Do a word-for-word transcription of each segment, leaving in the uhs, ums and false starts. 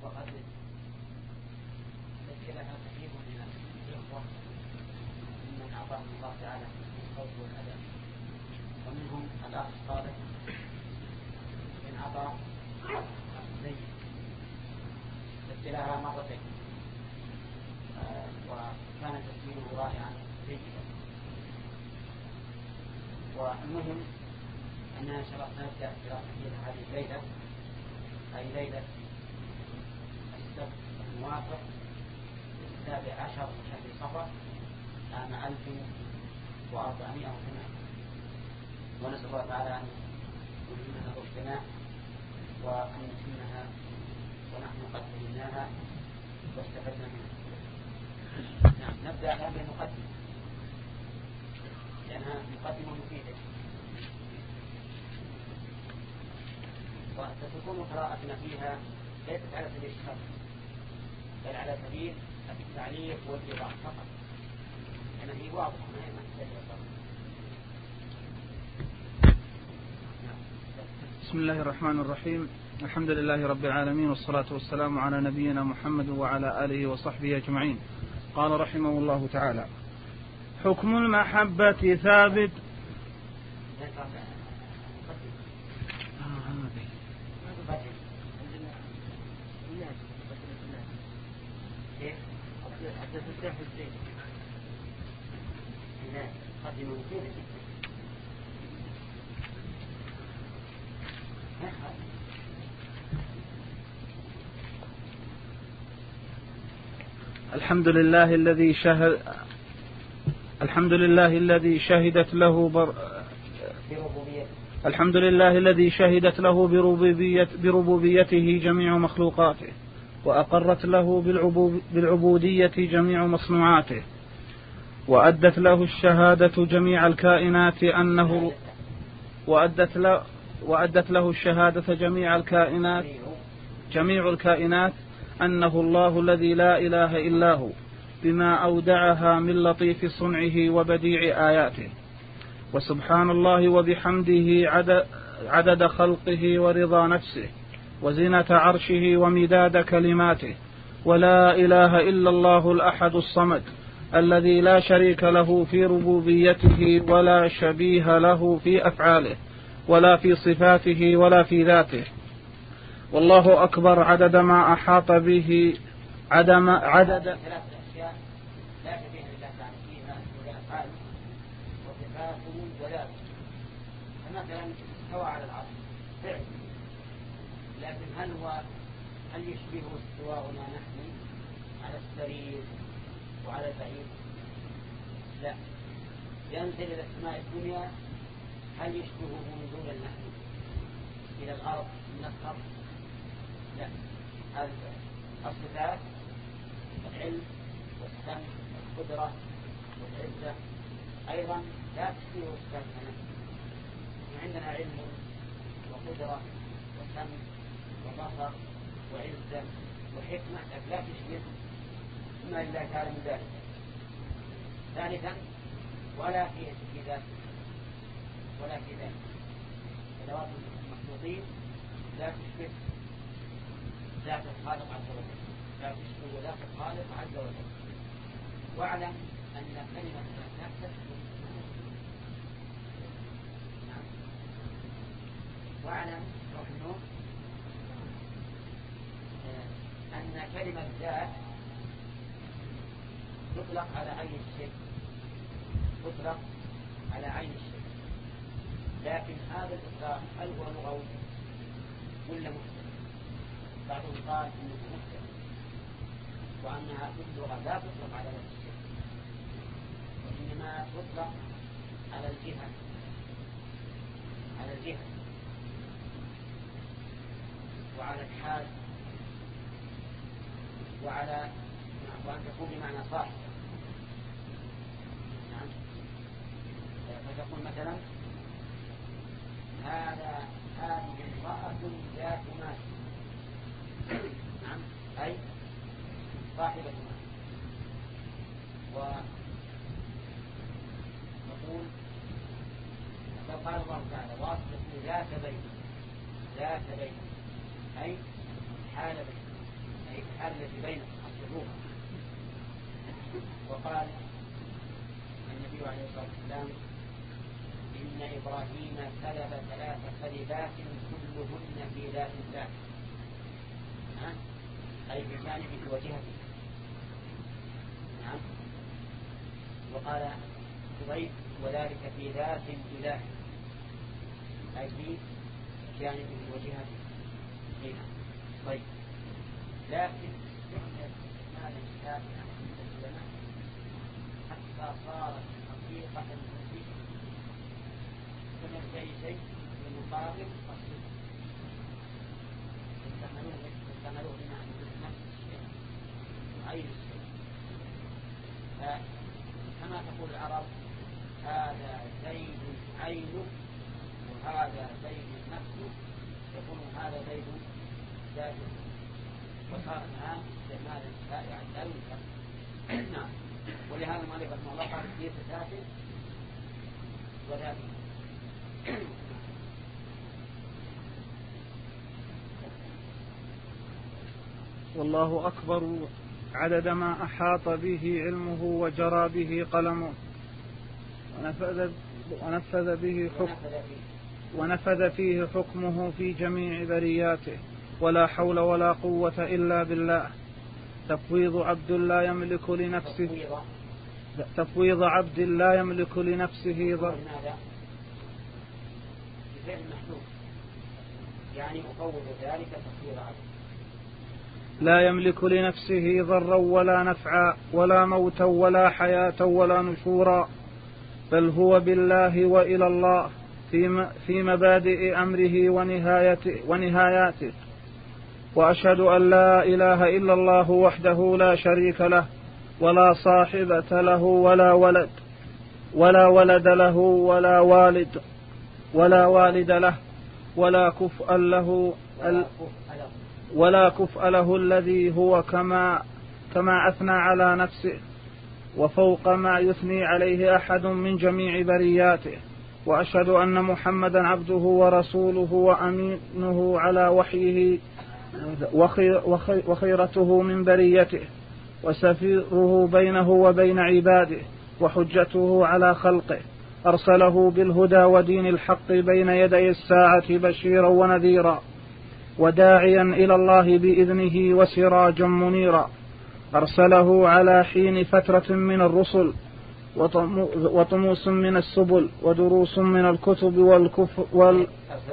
وقد ذكر لها كثير من الإخوة ممن أعطاهم الله تعالى الصوت والأدب، ومنهم الأخ صالح من عطاء زيد سجلها مرتين وكان تسجيله رائعا جيدا. والمهم أننا إن شاء الله سنبدأ دراسة هذه الليلة، أي ليلة السبت الموافق السابع عشر من شهر صفر عام ألف وأربعمائة وثمانين، ونسأل الله تعالى أن يلهمنا رشدنا وأن نتمها ونحن قد فهمناها واستفدنا منها. نعم، نبدأ الآن بالمقدمة لأنها مقدمة مفيدة، وستكون قراءتنا فيها ليست على سبيل الشرح بل على سبيل التعليق والإيضاح فقط، لأنها هي واضحة ما هي محتاجة. بسم الله الرحمن الرحيم. الحمد لله رب العالمين، والصلاة والسلام على نبينا محمد وعلى آله وصحبه أجمعين. قال رحمه الله تعالى: حكم المحبة ثابت. الحمد لله الذي شهد الحمد لله الذي شهدت له بر... الحمد لله الذي شهدت له بربوبية... بربوبيته جميع مخلوقاته، وأقرت له بالعبو... بالعبودية جميع مصنوعاته، وأدت له الشهادة جميع الكائنات أنه وأدت له وأدت له الشهادة جميع الكائنات جميع الكائنات أنه الله الذي لا إله إلا هو، بما أودعها من لطيف صنعه وبديع آياته. وسبحان الله وبحمده عدد, عدد خلقه ورضا نفسه وزنة عرشه ومداد كلماته. ولا إله إلا الله الأحد الصمد الذي لا شريك له في ربوبيته ولا شبيه له في أفعاله ولا في صفاته ولا في ذاته. والله أكبر عدد ما أحاط به عدم عدد ثلاثة أشياء لا شبيه لله تعالى فيها ولا أفعاله وصفاته وذاته. فمثلا استوى على العرش فعل، لكن هل هو هل يشبه استواءنا نحن على السرير وعلى البعير؟ لا. ينزل إلى السماء الدنيا، هل يشبهه نزولا نحن إلى الأرض من الأرض؟ لا. هذه الصفات العلم والسمع والقدرة والعزة أيضا لا تشبه صفاتنا. عندنا علم وقدرة وسمع وبصر وعزة وحكمة لا تشبه ما لله تعالى من ذلك. ثالثا ولا في ذلك ولا في ذلك أدوات المخلوقين لا تشبه ذات الخالق عز وجل، لا تشبه ذات الخالق عز وجل. واعلم أن كلمة لا تشبه نعم. واعلم رحمه أن كلمة ذات تطلق على عين الشيء، تطلق على عين الشيء، لكن هذا الإطلاق هل هو لغوي ولا مختلف؟ بعضهم قال إنه مختلف وأنها في اللغة لا تطلق على ذات الشيء، وإنما تطلق على الجهة على الجهة وعلى الحال وعلى وأن تكون بمعنى صاحب. نعم. فتقول مثلا هذا هذه امرأة ذات مال، نعم، أي صاحبة مال. وتقول قال الله تعالى واصبحوا ذات بين ذات بين أي حال بين. الحالة التي بينهم أصلحوها. وقال النبي عليه الصلاة والسلام إن إبراهيم كذب ثلاث كذبات كلهن في ذات الله، نعم، أي بجانب وجهته، نعم. وقال قريب وذلك في ذات الإله، أي في جانب وجهته. هنا طيب، لكن جعل استعمال الكلام عند العلماء حتى صارت حقيقة المسيح كما شيء شيء بمقابل الصدق، استعملوه بمعنى نفس الشيء وعين الشيء. فكما تقول العرب هذا زيد عينه وهذا زيد نفسه، يكون هذا زيد ذاته، وصار الآن استعمالا شائعا لا ينكر. نعم. ولهذا المؤلف رحمه الله قال في ذاته وذاته. والله أكبر عدد ما أحاط به علمه وجرى به قلمه ونفذ, ونفذ به حكم ونفذ فيه حكمه في جميع برياته، ولا حول ولا قوة إلا بالله. تفويض عبد لا يملك لنفسه تفويض عبد لا يملك لنفسه ضر. يعني أفوض ذلك تفويض عبد لا يملك لنفسه ضرا ولا نفعا ولا موتا ولا حياة ولا نشورا، بل هو بالله وإلى الله في مبادئ أمره ونهايته, ونهاياته. وأشهد أن لا إله إلا الله وحده لا شريك له، ولا صاحبة له ولا ولد ولا ولد له ولا والد ولا والد له ولا كفء له ولا كفء له الذي هو كما كما أثنى على نفسه وفوق ما يثني عليه أحد من جميع برياته. وأشهد أن محمدا عبده ورسوله وأمينه على وحيه وخيرته من بريته وسفيره بينه وبين عباده وحجته على خلقه، أرسله بالهدى ودين الحق بين يدي الساعة بشيرا ونذيرا وداعيا إلى الله بإذنه وسراجا منيرا. أرسله على حين فترة من الرسل وطموس من السبل ودروس من الكتب والكفر وال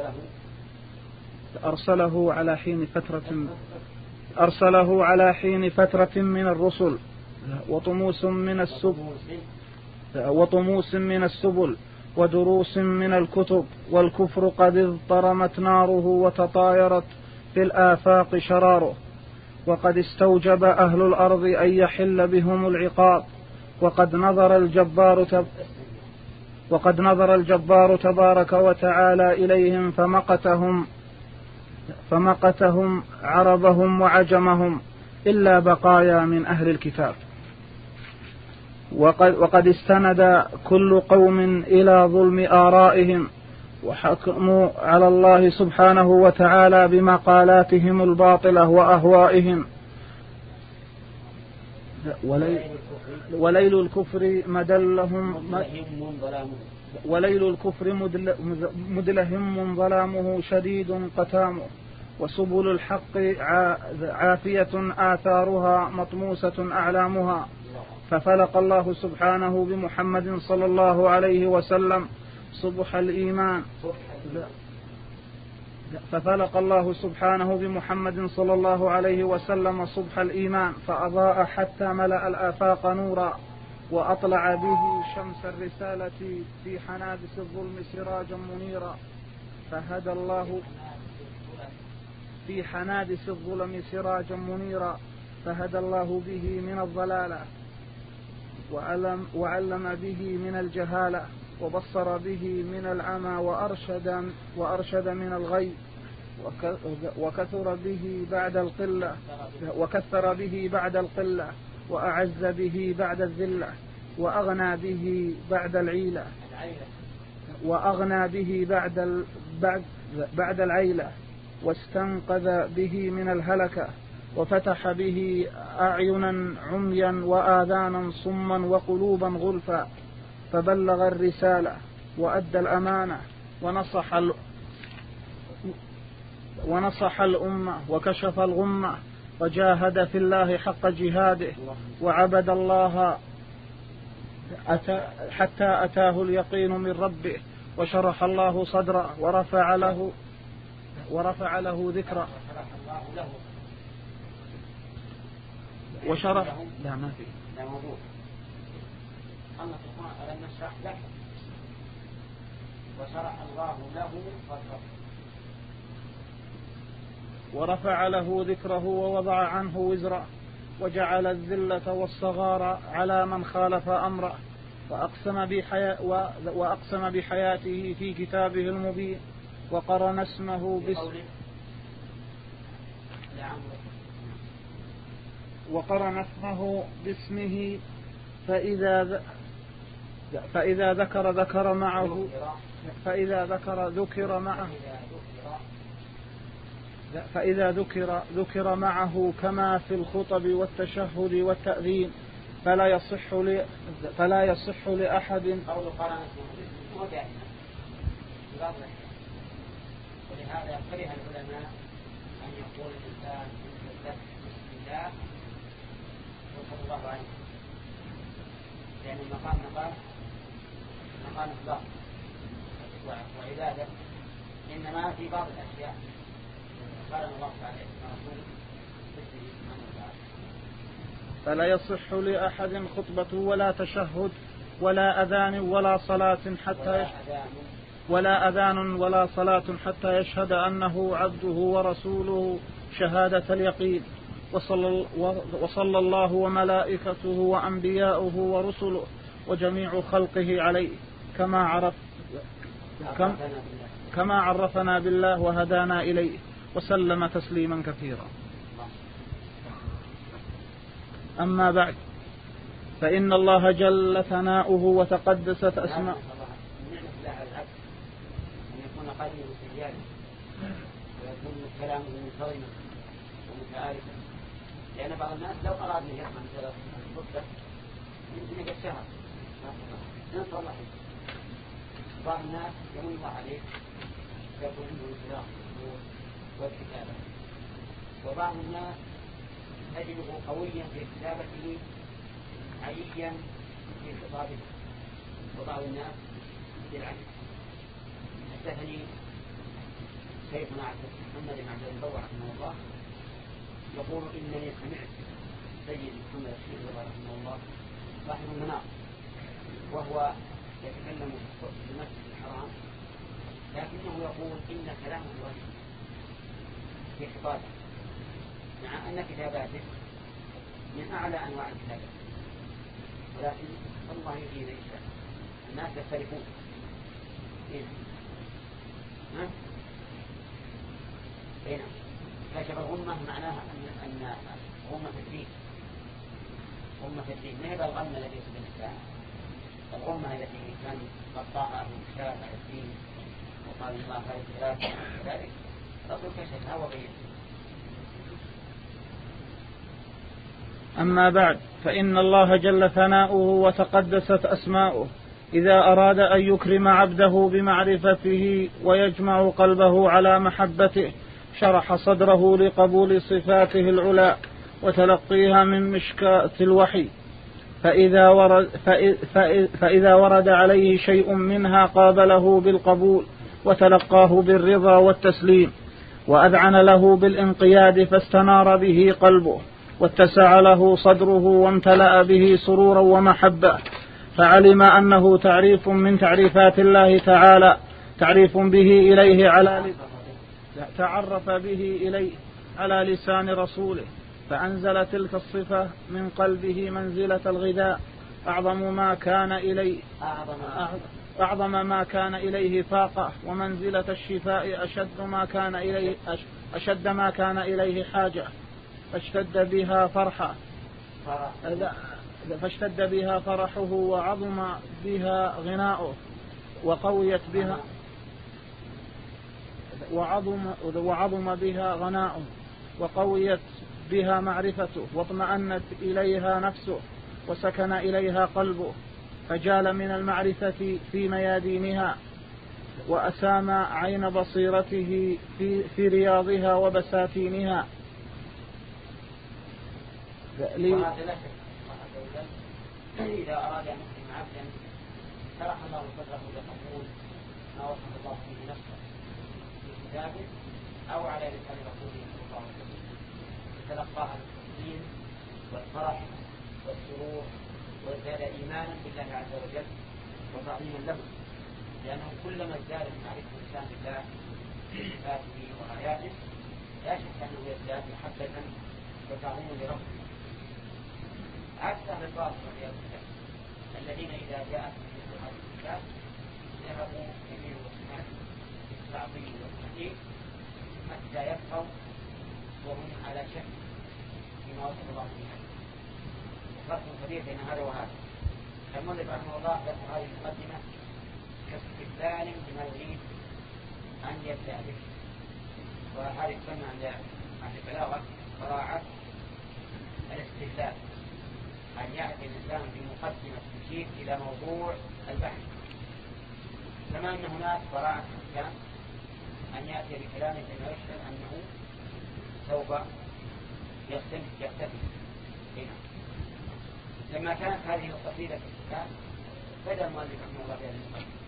أرسله على حين فترة أرسله على حين فترة من الرسل وطموس من السبل وطموس من السبل ودروس من الكتب والكفر قد اضطرمت ناره وتطايرت في الآفاق شراره، وقد استوجب أهل الأرض أن يحل بهم العقاب، وقد نظر الجبار تب وقد نظر الجبار تبارك وتعالى إليهم فمقتهم فمقتهم عربهم وعجمهم إلا بقايا من أهل الكتاب. وقد, وقد استند كل قوم إلى ظلم آرائهم وحكموا على الله سبحانه وتعالى بمقالاتهم الباطلة وأهوائهم. وليل الكفر مدلهم وليل الكفر مدلهم ظلامه شديد قتامه، وسبل الحق عافية آثارها مطموسة أعلامها. ففلق الله سبحانه بمحمد صلى الله عليه وسلم صبح الإيمان ففلق الله سبحانه بمحمد صلى الله عليه وسلم صبح الإيمان فأضاء حتى ملأ الآفاق نورا، وأطلع به شمس الرسالة في حنادس الظلم سراجا منيرا. فهدى الله في حنادس الظلم سراجا منيرا فهدى الله به من الضلالة وعلم, وعلم به من الجهالة وبصر به من العمى وأرشد, وأرشد من الغي وكثر به بعد القلة وكثر به بعد القلة وأعز به بعد الذلة وأغنى به بعد العيلة وأغنى به بعد بعد بعد العيلة واستنقذ به من الهلكة وفتح به أعينا عميا وآذانا صما وقلوبا غلفا، فبلغ الرسالة وأدى الأمانة ونصح ال... ونصح الأمة وكشف الغمة، وجاهد في الله حق جهاده، وعبد الله أتى حتى أتاه اليقين من ربه، وشرح الله صدره ورفع له ورفع له ذكره وشرح لا ما في لا موضوع. الله سبحانه ألم نشرح لك وشرح الله له صدره ورفع له ذكره ووضع عنه وزره، وجعل الذلة والصغار على من خالف أمره، وأقسم, بحيا وأقسم بحياته في كتابه المبين، وقرن اسمه باسم وقرن اسمه باسمه فإذا فإذا ذكر ذكر معه فإذا ذكر ذكر معه فإذا ذكر ذكر معه كما في الخطب والتشهد والتأذين، فلا يصح ل فلا يصح لأحد ولهذا كره العلماء أن يقول الإنسان بسم الله وصلى الله عليه، لأن المقام مقام مقام إخلاص وعبادة، إنما في بعض الأشياء قال الله تعالى ورسوله باسمه سبحانه وتعالى. فلا يصح لأحد خطبة ولا تشهد ولا أذان ولا صلاة حتى ولا أذان ولا صلاة حتى يشهد أنه عبده ورسوله شهادة اليقين، وصلى, وصلى الله وملائكته وأنبياؤه ورسله وجميع خلقه عليه كما عرف كم كما عرفنا بالله وهدانا إليه، وسلم تسليما كثيرا. أما بعد، فإن الله جل ثناؤه وتقدست أسماء قليل وسيئات ويكون كلامه منتظما ومتعارفا، لأن بعض الناس لو أراد أن يسمع مثلا خطبة يمكن يقعد شهر ننصر الله عليه. بعض الناس يمن الله عليه يكون عنده انطلاق والكتابة، وبعض الناس تجده قويا في كتابته عييا في خطابه، وبعض الناس بالعكس. حدثني شيخنا محمد بن عبد البر رحمه الله يقول إنني سمعت سيد محمد الشيخ رحمه الله صاحب المناقب وهو يتكلم في المسجد الحرام، لكنه يقول إن كلامه وجه في خطابه، مع أن كتاباته من أعلى أنواع الكتابات، ولكن الله يهدي من يشاء. الناس يختلفون. ها؟ هنا كشف الغمة معناها أن أن غمة الدين، غمة الدين ما هي الغمة التي يصيب الإنسان، الغمة التي كان قطعها وكشاف على الدين وقال الله خير خلاف ذلك، رب كشفها وبين. أما بعد، فإن الله جل ثناؤه وتقدست أسماؤه إذا أراد أن يكرم عبده بمعرفته ويجمع قلبه على محبته شرح صدره لقبول صفاته العلى وتلقيها من مشكاة الوحي، فإذا ورد, فإذا ورد عليه شيء منها قابله بالقبول وتلقاه بالرضا والتسليم، وأذعن له بالانقياد فاستنار به قلبه واتسع له صدره وامتلأ به سرورا ومحبة، فعلم أنه تعريف من تعريفات الله تعالى، تعريف به إليه على تعرف به إليه على لسان رسوله، فأنزل تلك الصفة من قلبه منزلة الغذاء أعظم ما كان إليه أعظم ما كان إليه فاقة، ومنزلة الشفاء أشد ما كان إليه أشد ما كان إليه حاجة، فاشتد بها فرحة فاشتد بها فرحه وعظم بها غناؤه وقويت بها وعظم وعظم بها غناؤه وقويت بها معرفته واطمأنت إليها نفسه وسكن إليها قلبه، فجال من المعرفة في ميادينها وأسام عين بصيرته في, في رياضها وبساتينها. وهذا لا شك إذا أراد أن يكرم عبدا شرح الله صدره لقبول ما وصف الله به نفسه في كتابه أو على لسان رسوله صلى الله عليه وسلم، تلقاها بالتسليم والفرح والسرور وازداد إيمانا بالله عز وجل وتعظيما له، لأنه كلما ازداد معرفة الإنسان بالله بصفاته وآياته لا شك أنه يزداد محبة وتعظيما لربه، عكس أهل الباطل والعياذ بالله الذين إذا جاءت مثل هذه الصفات ذهبوا يمين وشمال في التعظيم والتحقيق حتى يبقوا وهم على شك فيما وصف الله به. وفرق كبير بين هذا وهذا. المؤلف رحمه الله ذكر هذه المقدمة كاستدلال بما يريد أن يبدأ به، وهذه تسمى عند البلاغة براعة الاستدلال، أن يأتي الإنسان بمقدمة تشير إلى موضوع البحث، كما أن هناك براعة الإنسان أن يأتي بكلام بما يشعر أنه سوف يختفي هنا. لما كانت هذه القصيدة في الكتاب بدأ المؤلف رحمه الله بهذه المقدمة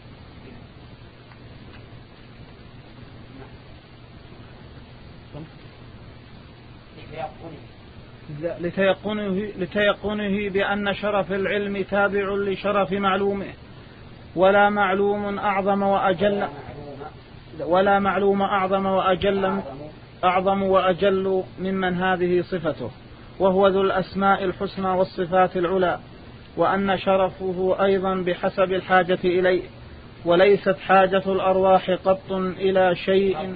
لتيقنه, لتيقنه بأن شرف العلم تابع لشرف معلومه، ولا معلوم أعظم وأجل ولا معلوم أعظم وأجل أعظم وأجل ممن هذه صفته، وهو ذو الأسماء الحسنى والصفات العلى، وأن شرفه أيضا بحسب الحاجة إليه، وليست حاجة الأرواح قط إلى شيء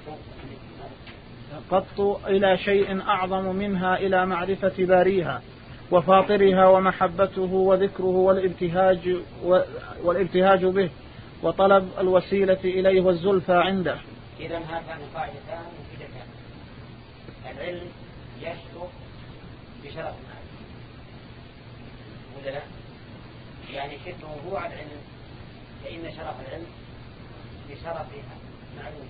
قط إلى شيء أعظم منها إلى معرفة باريها وفاطرها ومحبته وذكره والابتهاج, والابتهاج به وطلب الوسيلة إليه والزلفى عنده. إذن هاتان قاعدتان مفيدتان. العلم يشرف بشرف المعرفة ولا لا؟ يعني شد موضوع العلم فإن شرف العلم بشرف معلوم،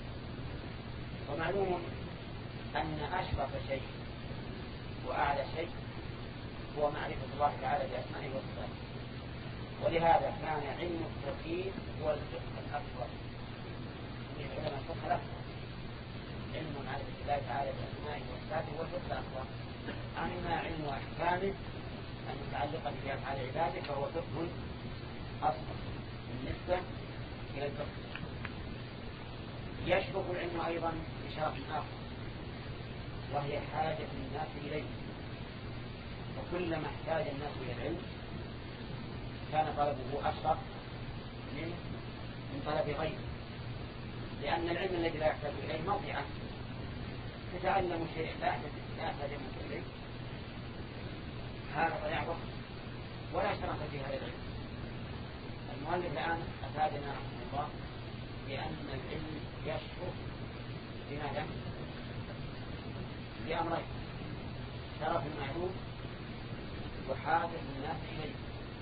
ومعلوم أن أشرف شيء وأعلى شيء هو معرفة الله تعالى بأسمائه وصفاته، ولهذا كان علم التوحيد هو الفقه الأكبر من علماء الفقه الأكبر. علم معرفة الله تعالى بأسمائه وصفاته هو الفقه الأكبر. أما علم أحكامه المتعلقة بأفعال عباده فهو فقه أصغر بالنسبة إلى الفقه. يشرف العلم أيضا بشرف آخر وهي حاجة الناس إليه، وكلما احتاج الناس إلى العلم كان طلبه أشرف من من طلب غيره، لأن العلم الذي لا يحتاج إليه موضعه تتعلم شيء لا يحتاج منك إليه، هذا ضياع وقت ولا شرف في هذا العلم. المؤلف الآن أفادنا رحمه الله بأن العلم يشرف بماذا؟ بأمرين: شرف المعلوم وحاجة الناس إليه.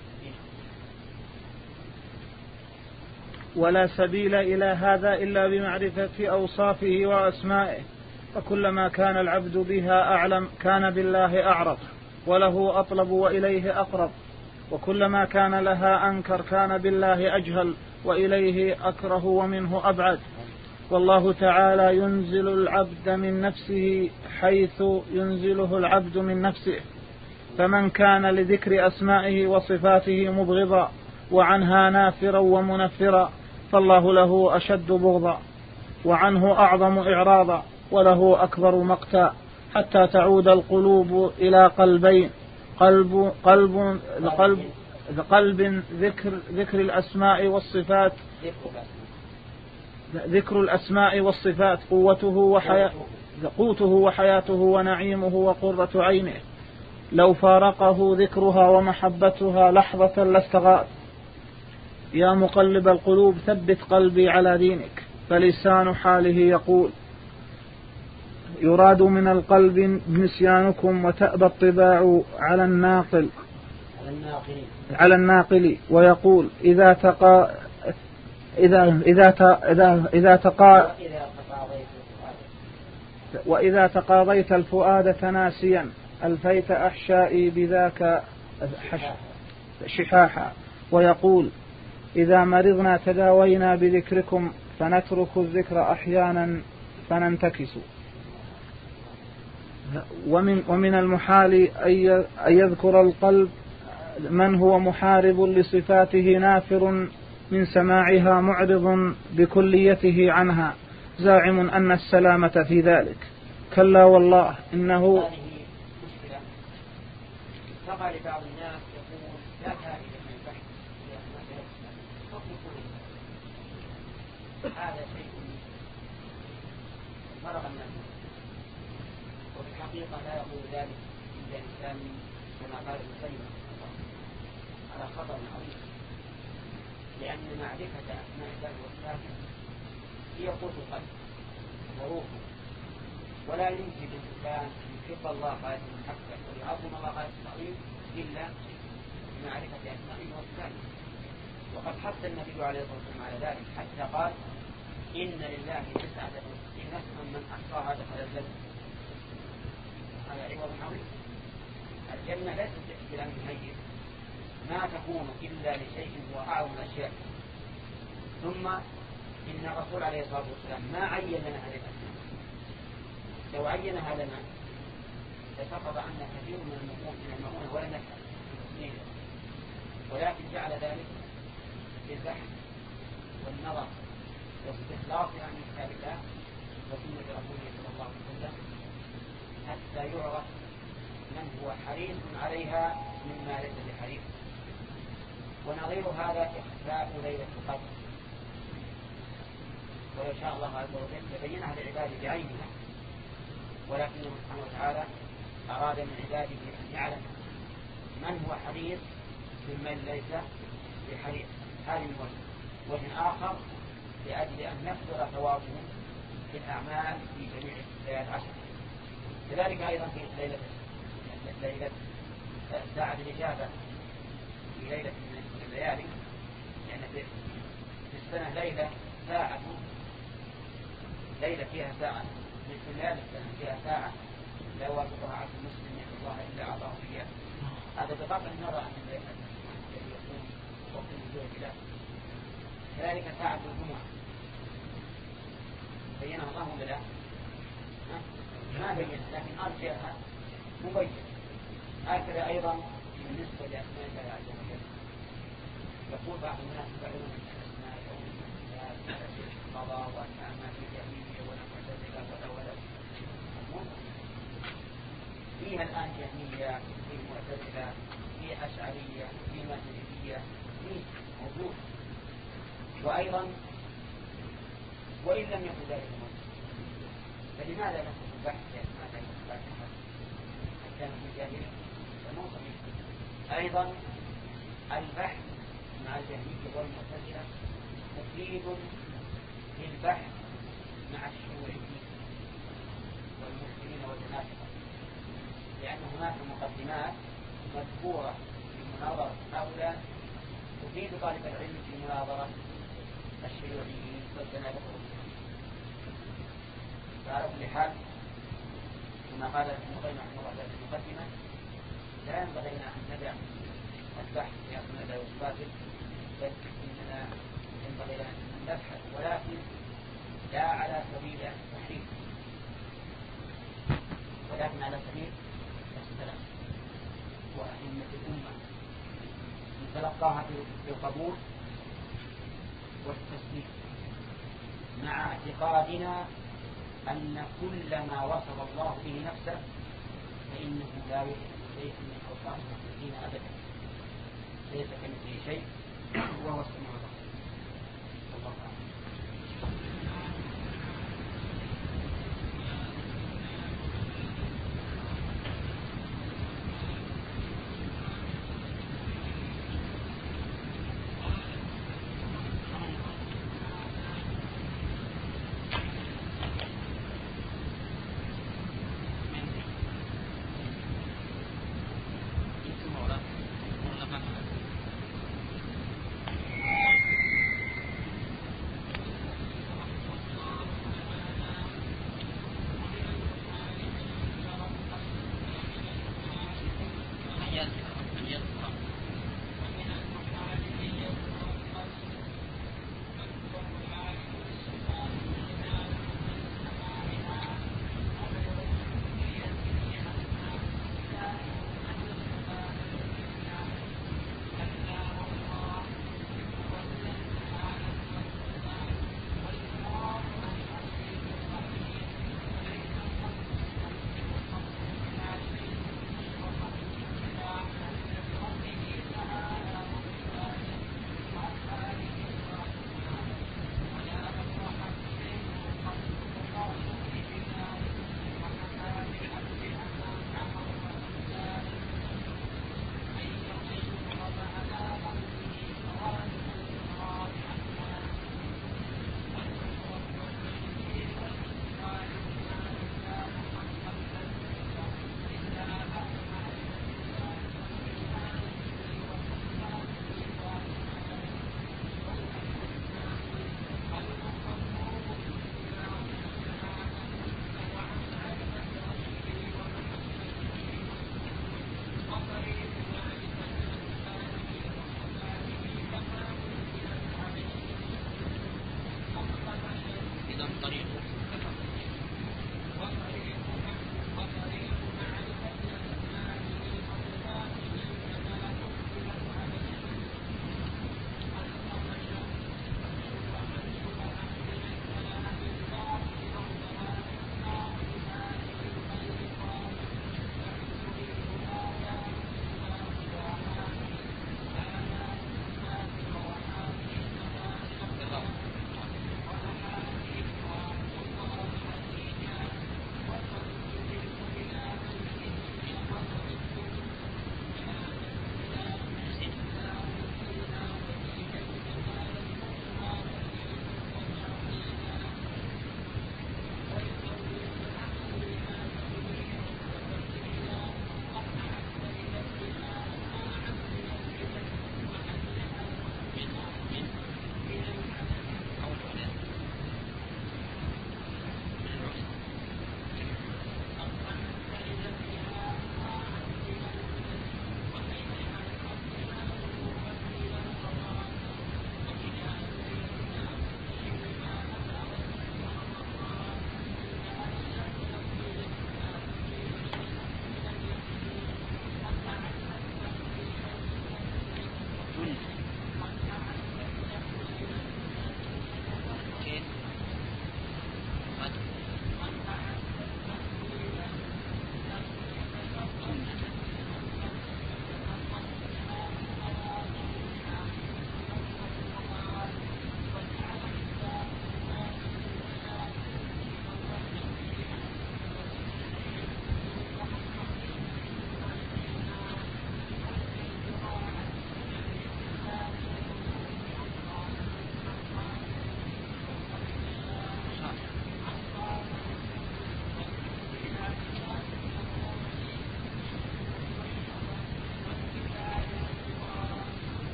ولا سبيل إلى هذا إلا بمعرفة أوصافه وأسمائه، فكلما كان العبد بها أعلم كان بالله أعرف وله أطلب وإليه أقرب، وكلما كان لها أنكر كان بالله أجهل وإليه أكره ومنه أبعد. والله تعالى ينزل العبد من نفسه حيث ينزله العبد من نفسه، فمن كان لذكر أسمائه وصفاته مبغضا وعنها نافرا ومنفرا فالله له أشد بغضا وعنه أعظم إعراضا وله أكبر مقتا، حتى تعود القلوب إلى قلبين: قلب قلب قلب قلب ذكر ذكر الأسماء والصفات ذكر الأسماء والصفات قوته وحياة قوته وحياته ونعيمه وقرة عينه، لو فارقه ذكرها ومحبتها لحظة لاستغاث. يا مقلب القلوب ثبت قلبي على دينك، فلسان حاله يقول يراد من القلب نسيانكم وتأبى الطباع على الناقل على الناقل ويقول إذا تقى إذا إذا إذا إذا تقى وإذا تقاضيت الفؤاد تناسيا ألفيت أحشائي بذاك شحاحا. ويقول إذا مرضنا تداوينا بذكركم فنترك الذكر أحيانا فننتكس. ومن, ومن المحال أن يذكر القلب من هو محارب لصفاته نافر من سماعها معرض بكليته عنها زاعم أن السلامة في ذلك. كلا والله إنه هذه مشكلة تقع لبعض الناس يقول لا فائدة من البحث في أسماء الله. هذا شيء فرغ الناس، وفي الحقيقة لا يقول ذلك إلا إنسان كما قال ابن تيمية على خطر عظيم، لأن معرفة أسماء الله وصفاته هي قوت القلب وروحه، ولا يمكن الإنسان يحب الله غاية المحبة ويعظم الله غاية التعظيم إلا بمعرفة أسمائه وصفاته. وقد حث النبي عليه الصلاة والسلام على ذلك حتى قال إن لله تسعة وتسعين اسما من أحصاها دخل الجنة. هذا عوض عظيم. الجنة ليست بكلام مهيئ ما تكون إلا لشيء هو أعظم الأشياء. ثم إن الرسول عليه الصلاة والسلام ما عين لنا هذه الأسماء، لو عينها لنا لسقط عنا كثير من المؤونة ولم نفعل تسميته، ولكن جعل ذلك بالبحث والنظر واستخلاص عن كتاب الله وسنة رسوله صلى الله عليه وسلم حتى يعرف من هو حريص عليها مما ليس بحريص. ونظير هذا إخفاء ليلة القدر، ولو شاء الله عز وجل لبينها لعباده بعينها، ولكنه سبحانه وتعالى أراد من عباده أن يعلم من هو حريص ممن ليس بحريص. هذه من وجه. وجه آخر لأجل أن يكثر ثوابهم في الأعمال في جميع الليالي العشر. كذلك أيضا في ليلة ليلة ساعة الإجابة في ليلة من الليالي، لأن يعني في السنة ليلة ساعة ليلة فيها ساعة مثل ليلة السنة فيها ساعة لا يوافقها عبد المسلم من الله إلا أعطاه إياه. هذا بقطع النظر عن الذي يكون وقت النزول الإله. كذلك ساعة الجمعة بينها الله ولا لا؟ ما بينها لكن أرجعها مبين. هكذا أيضا بالنسبة لأسماء الله عز وجل يقول بعض الناس يقولون أن الأسماء يوم القضاء وأنها ما في جهمية ولا معتزلة ولا ولا فيها الآن جهمية، في معتزلة، في أشعرية، في ماتريدية، في موجود. وأيضا وإن لم يكن ذلك موجود فلماذا نحن البحث لأسماء الله وصفاته حتى نكون جاهلين؟ أيضا البحث مع الجهمية والمعتزلة مفيد للبحث مع الشيوعيين والمسلمين والزنادقة، لأن هناك مقدمات مذكورة في مناظرة هؤلاء تفيد طالب العلم في مناظرة الشيوعيين والزنادقة. فعلى كل حال كما قال ابن القيم رحمه الله في المقدمة لا ينبغي لنا أن ندع البحث في أسماء الله وصفاته، بل إننا ينبغي لنا أن نبحث ولكن لا على سبيل التحريف ولكن على سبيل السلام وأئمة الأمة نتلقاها بالقبول والتصديق مع اعتقادنا أن كل ما وصف الله به نفسه فإنه لا يوجد شيء من أوصاف المخلوقين أبدا، ليس كمثله شيء وهو السميع البصير. الله أعلم.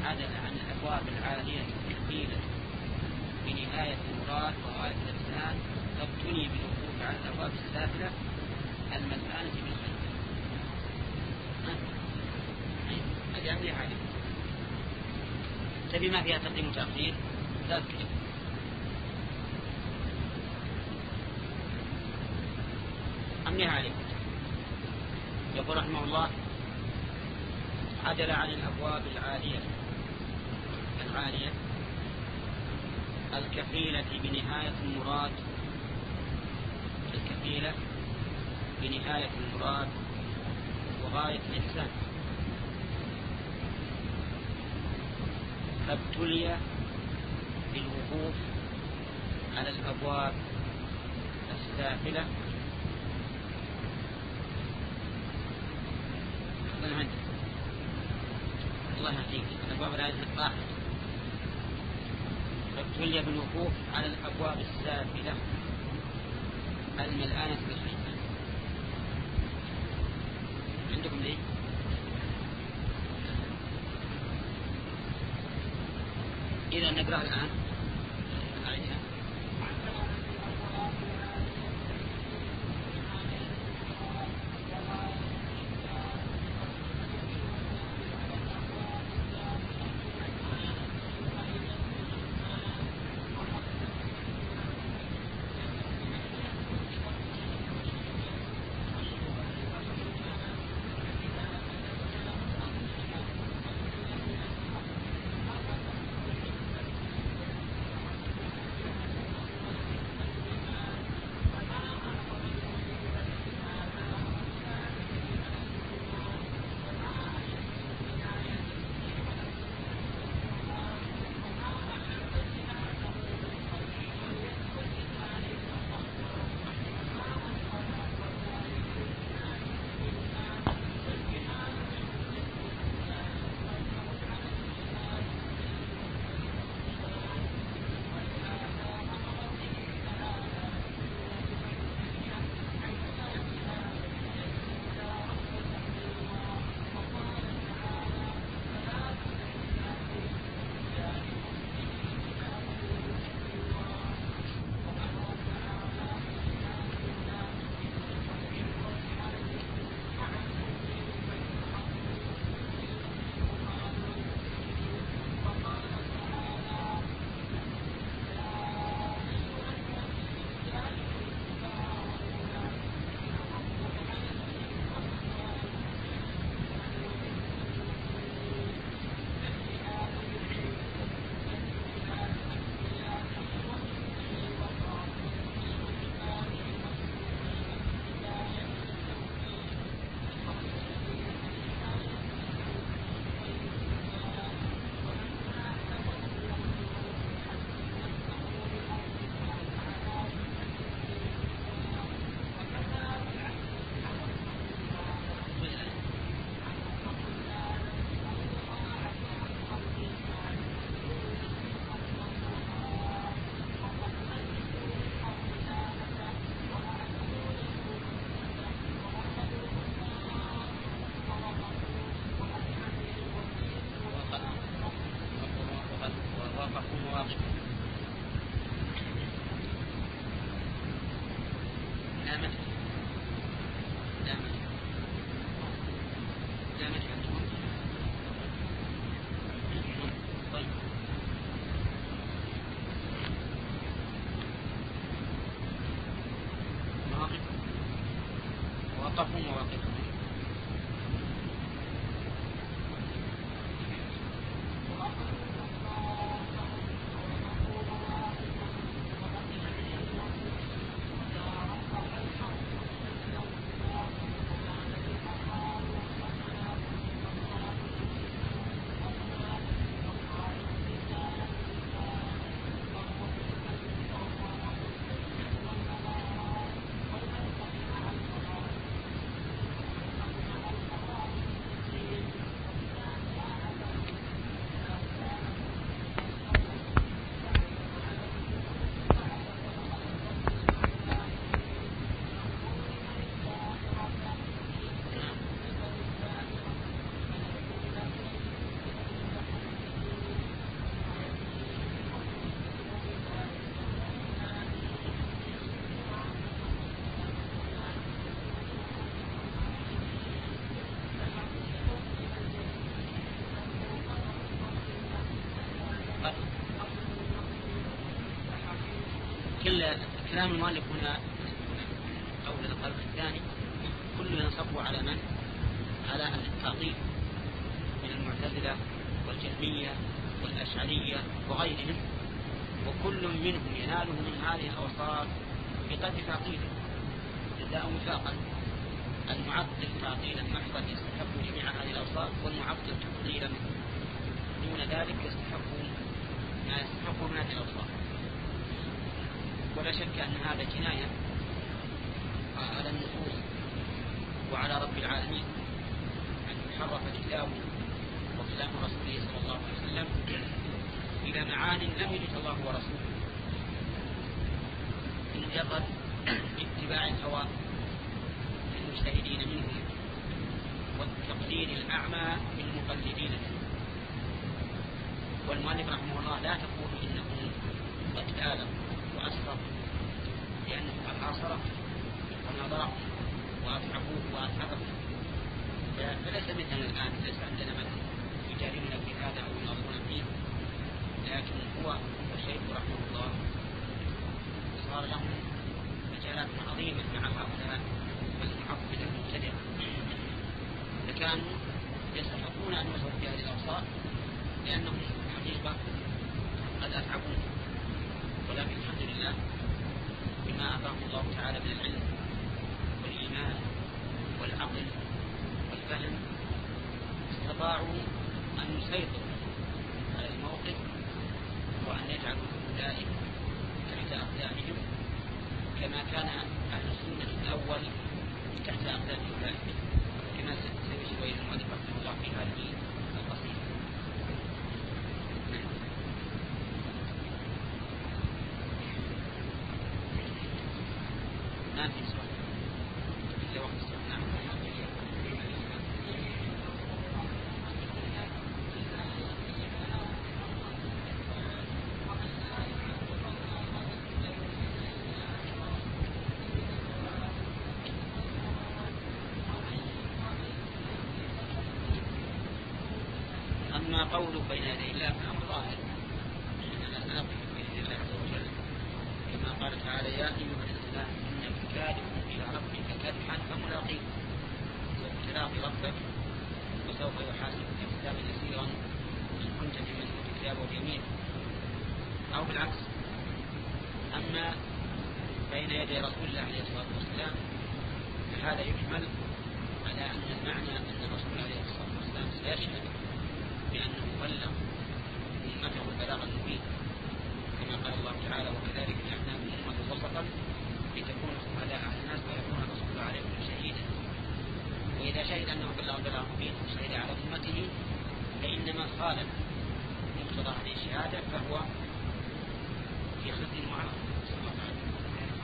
عدل عن الأبواب العالية الكفيلة بنهاية المراد وغاية الإحسان فابتلي بالوقوف على الأبواب السافلة الملآنة بالخير. هذه عملية عالية تبي ما فيها تقديم وتأخير لا تكتب. عملية عالية. يقول رحمه الله عدل عن الأبواب العالية العالية الكفيلة بنهاية المراد الكفيلة بنهاية المراد وغاية الإحسان فابتلي بالوقوف على الأبواب السافلة الله يهديك الأبواب العالية الطاحة فابتلي بالوقوف على الأبواب السافلة الملآنة بالخير. عندكم ليه؟ إذا نقرأ الآن عليها. وقفوا مواقفهم. كل كلام المؤلف هنا أو القلب الثاني كله ينصب على من؟ على التعطيل من المعتزلة والجهمية والأشعرية وغيرهم، وكل منهم يناله من هذه الأوصاف بقدر تعطيله جزاء وفاقا. المعطل تعطيلا محضا يستحق جميع هذه الأوصاف، والمعطل تفضيلا دون ذلك يستحق ما يستحق من هذه الأوصاف. ولا شك أن هذا جناية على النفوس وعلى رب العالمين أن يحرف كتابه وكلام رسوله صلى الله عليه وسلم إلى معان لم يرد الله ورسوله بمجرد اتباع الهوى المجتهدين منهم والتقليد الأعمى بالمقلدين منهم. والمؤلف رحمه الله لا تقول إنه قد آلم وأسرف لأنه قد عاصره ونظره وأتعبوه وأتعبه، فليس مثلنا الآن، ليس عندنا من يجارينا في هذا أو ينظرون فيه، لكن هو الشيخ رحمه الله صار لهم مجالات عظيمة مع هؤلاء المعطلة المبتدعة، فكانوا يستحقون أن يوصفوا في هذه الأوصاف لأنهم حقيقة قد أتعبون. ولكن الحمد لله بما أعطاهم الله تعالى من العلم والإيمان والعقل والفهم استطاعوا أن يسيطروا على الموقف وأن يجعلوا أولئك تحت أقدامهم كما كان أهل السنة الأول تحت أقدام أولئك، كما سيبين المؤلف رحمه الله في هذه القصيدة. ما في سؤال إلا وقت السؤال. نعم. أما قوله بين يدي الله فأمر ظاهر إننا سنقف بإذن الله عز وجل كما قال تعالى يا أيها الإنسان إنك كادح إلى ربك كادحا فملاقيه، سوف تلاقي ربك وسوف يحاسبك حسابا يسيرا إن كنت ممن أوتي كتابه اليمين أو بالعكس. أما بين يدي رسول الله عليه الصلاة والسلام فهذا يحمل على أن المعنى أن الرسول عليه الصلاة والسلام سيشهد بأنه بلغ أمته البلاغ المبين كما قال الله تعالى وكذلك جعلناكم أمة وسطا لتكونوا شهداء على الناس ويكون الرسول عليكم شهيدا. وإذا شهد أنه بلغ البلاغ المبين وشهد على أمته فإنما خالف مقتضى هذه الشهادة فهو في خزي معرض صلى الله عليه وسلم.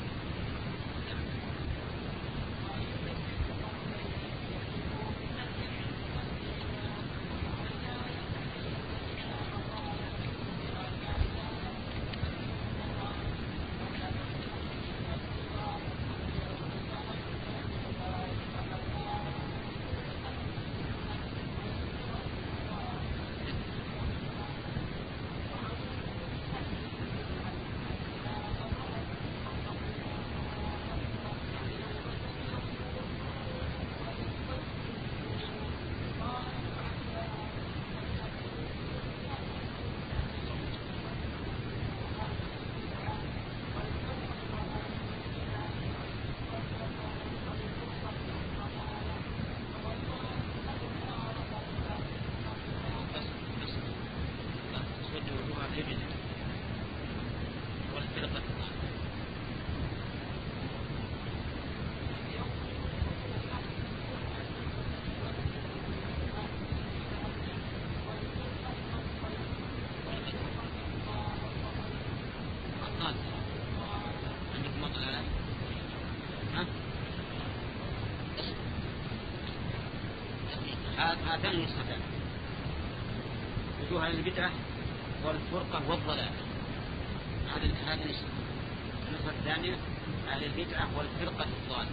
هاتان النسختان وجوه البدعة والفرقة والضلال. هذا هذا النسخة الثانية أهل البدعة والفرقة الضالة.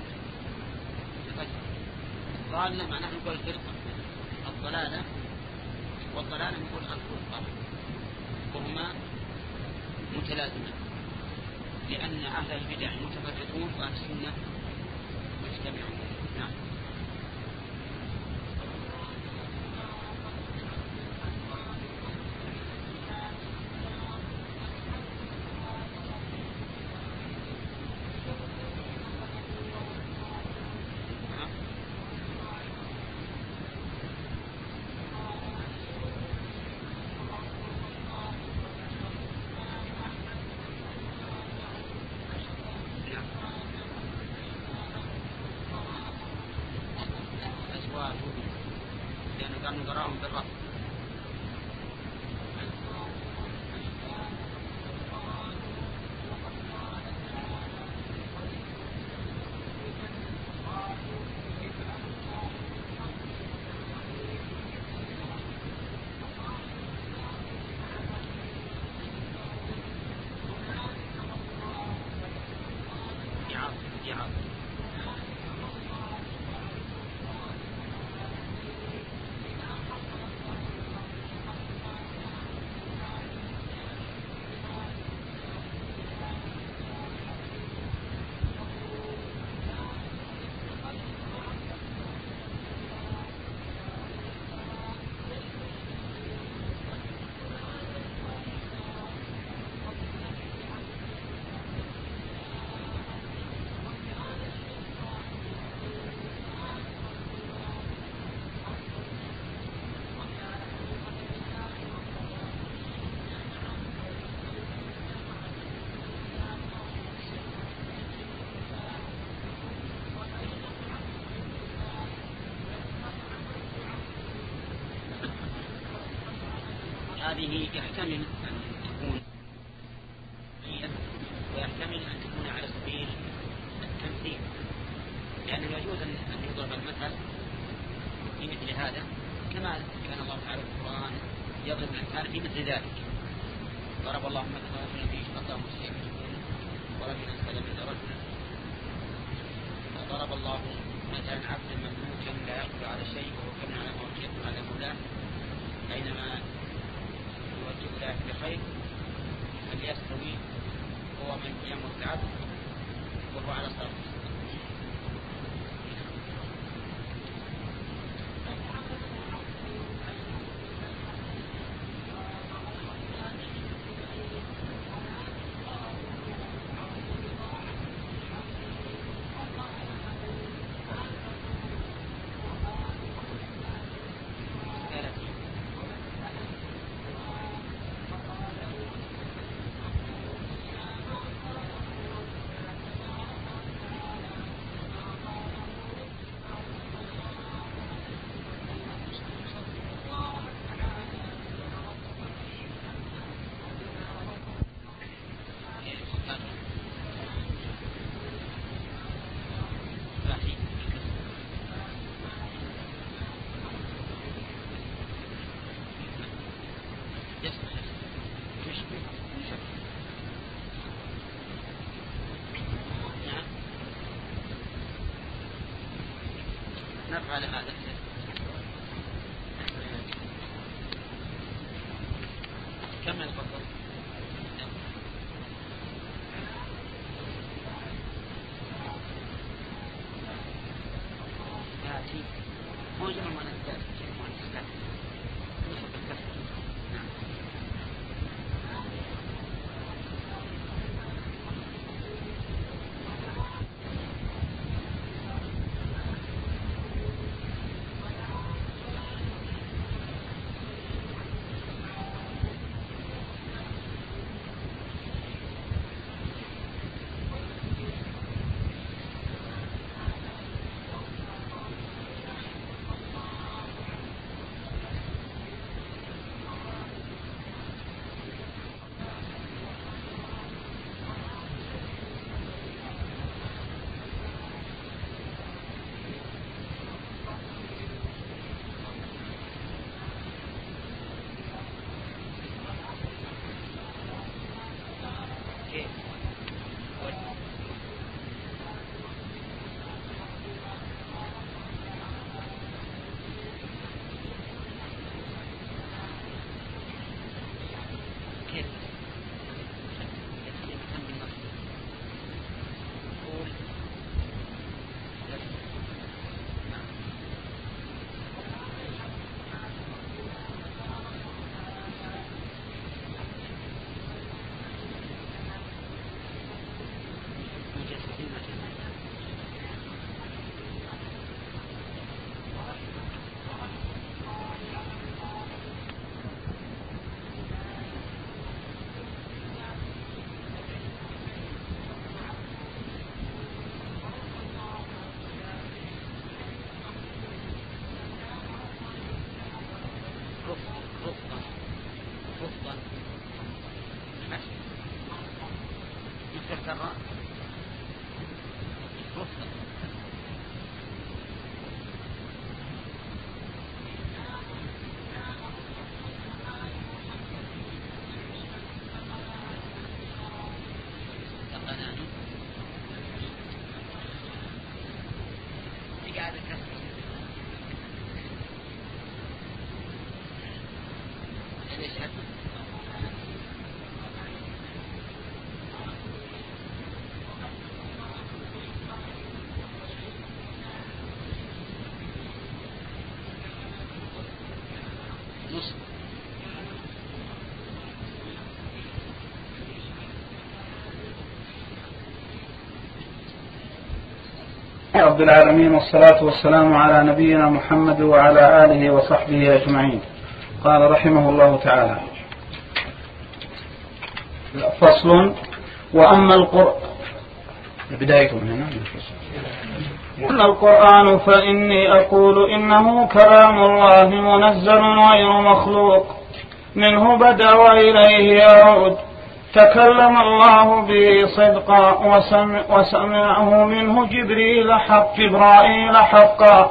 الضالة معناه نقول الفرقة، الضلالة والضلالة نقول الفرقة، وهما متلازمان. لأن أهل البدع متفرقون وأهل السنة مجتمعون. نعم. لأنه كانوا قراهم بالرأس. هذه يحتمل أن تكون ويحتمل أن تكون على سبيل التمثيل، لأنه يجوز أن يضرب المثل في مثل هذا كما كان الله تعالى في القرآن يضرب الإنسان في مثل ذلك. ضرب الله مثلا رجلا فيه شركاء مشركون ورجلا سلما رجلا. ضرب الله مثلا عبدا مملوكا لا يقدر على شيء وهو كان على موجه على مولاه أينما يوجه ذلك بخير هل يستوي هو من يمر العبد وهو على صراط. نفعل هذا كم الفضل يأتي موجب ما نزداد ما نزداد نصف الكسر. نعم. رب العالمين، والصلاة والسلام على نبينا محمد وعلى آله وصحبه أجمعين. قال رحمه الله تعالى: فصل. وأما القرآن بداية من أما القرآن فإني أقول إنه كلام الله منزل غير مخلوق، منه بدأ وإليه يعود. تكلم الله به صدقا وسمع وسمعه منه جبريل حق جبرائيل حقا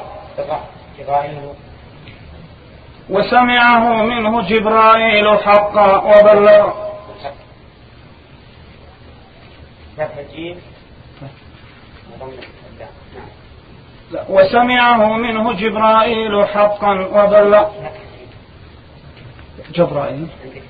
وسمعه منه جبرائيل حقا وبلغ وسمعه منه جبرائيل حقا وبلغ جبرائيل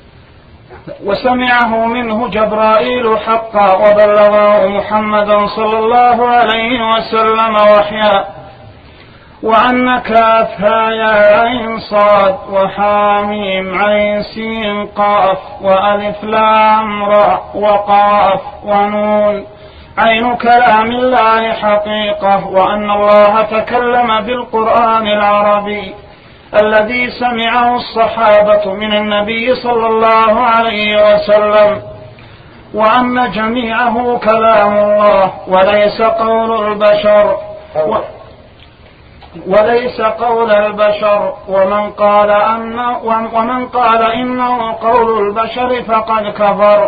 وسمعه منه جبرائيل حقا وبلغه محمدا صلى الله عليه وسلم وحيا. وأن كافها يا عين صاد وحاميم عين سين قاف وألف لام راء وقاف ونون عين كلام الله حقيقة. وأن الله تكلم بالقرآن العربي الذي سمعه الصحابة من النبي صلى الله عليه وسلم. وأن جميعه كلام الله وليس قول البشر و وليس قول البشر. ومن قال أن ومن قال إنه قول البشر فقد كفر.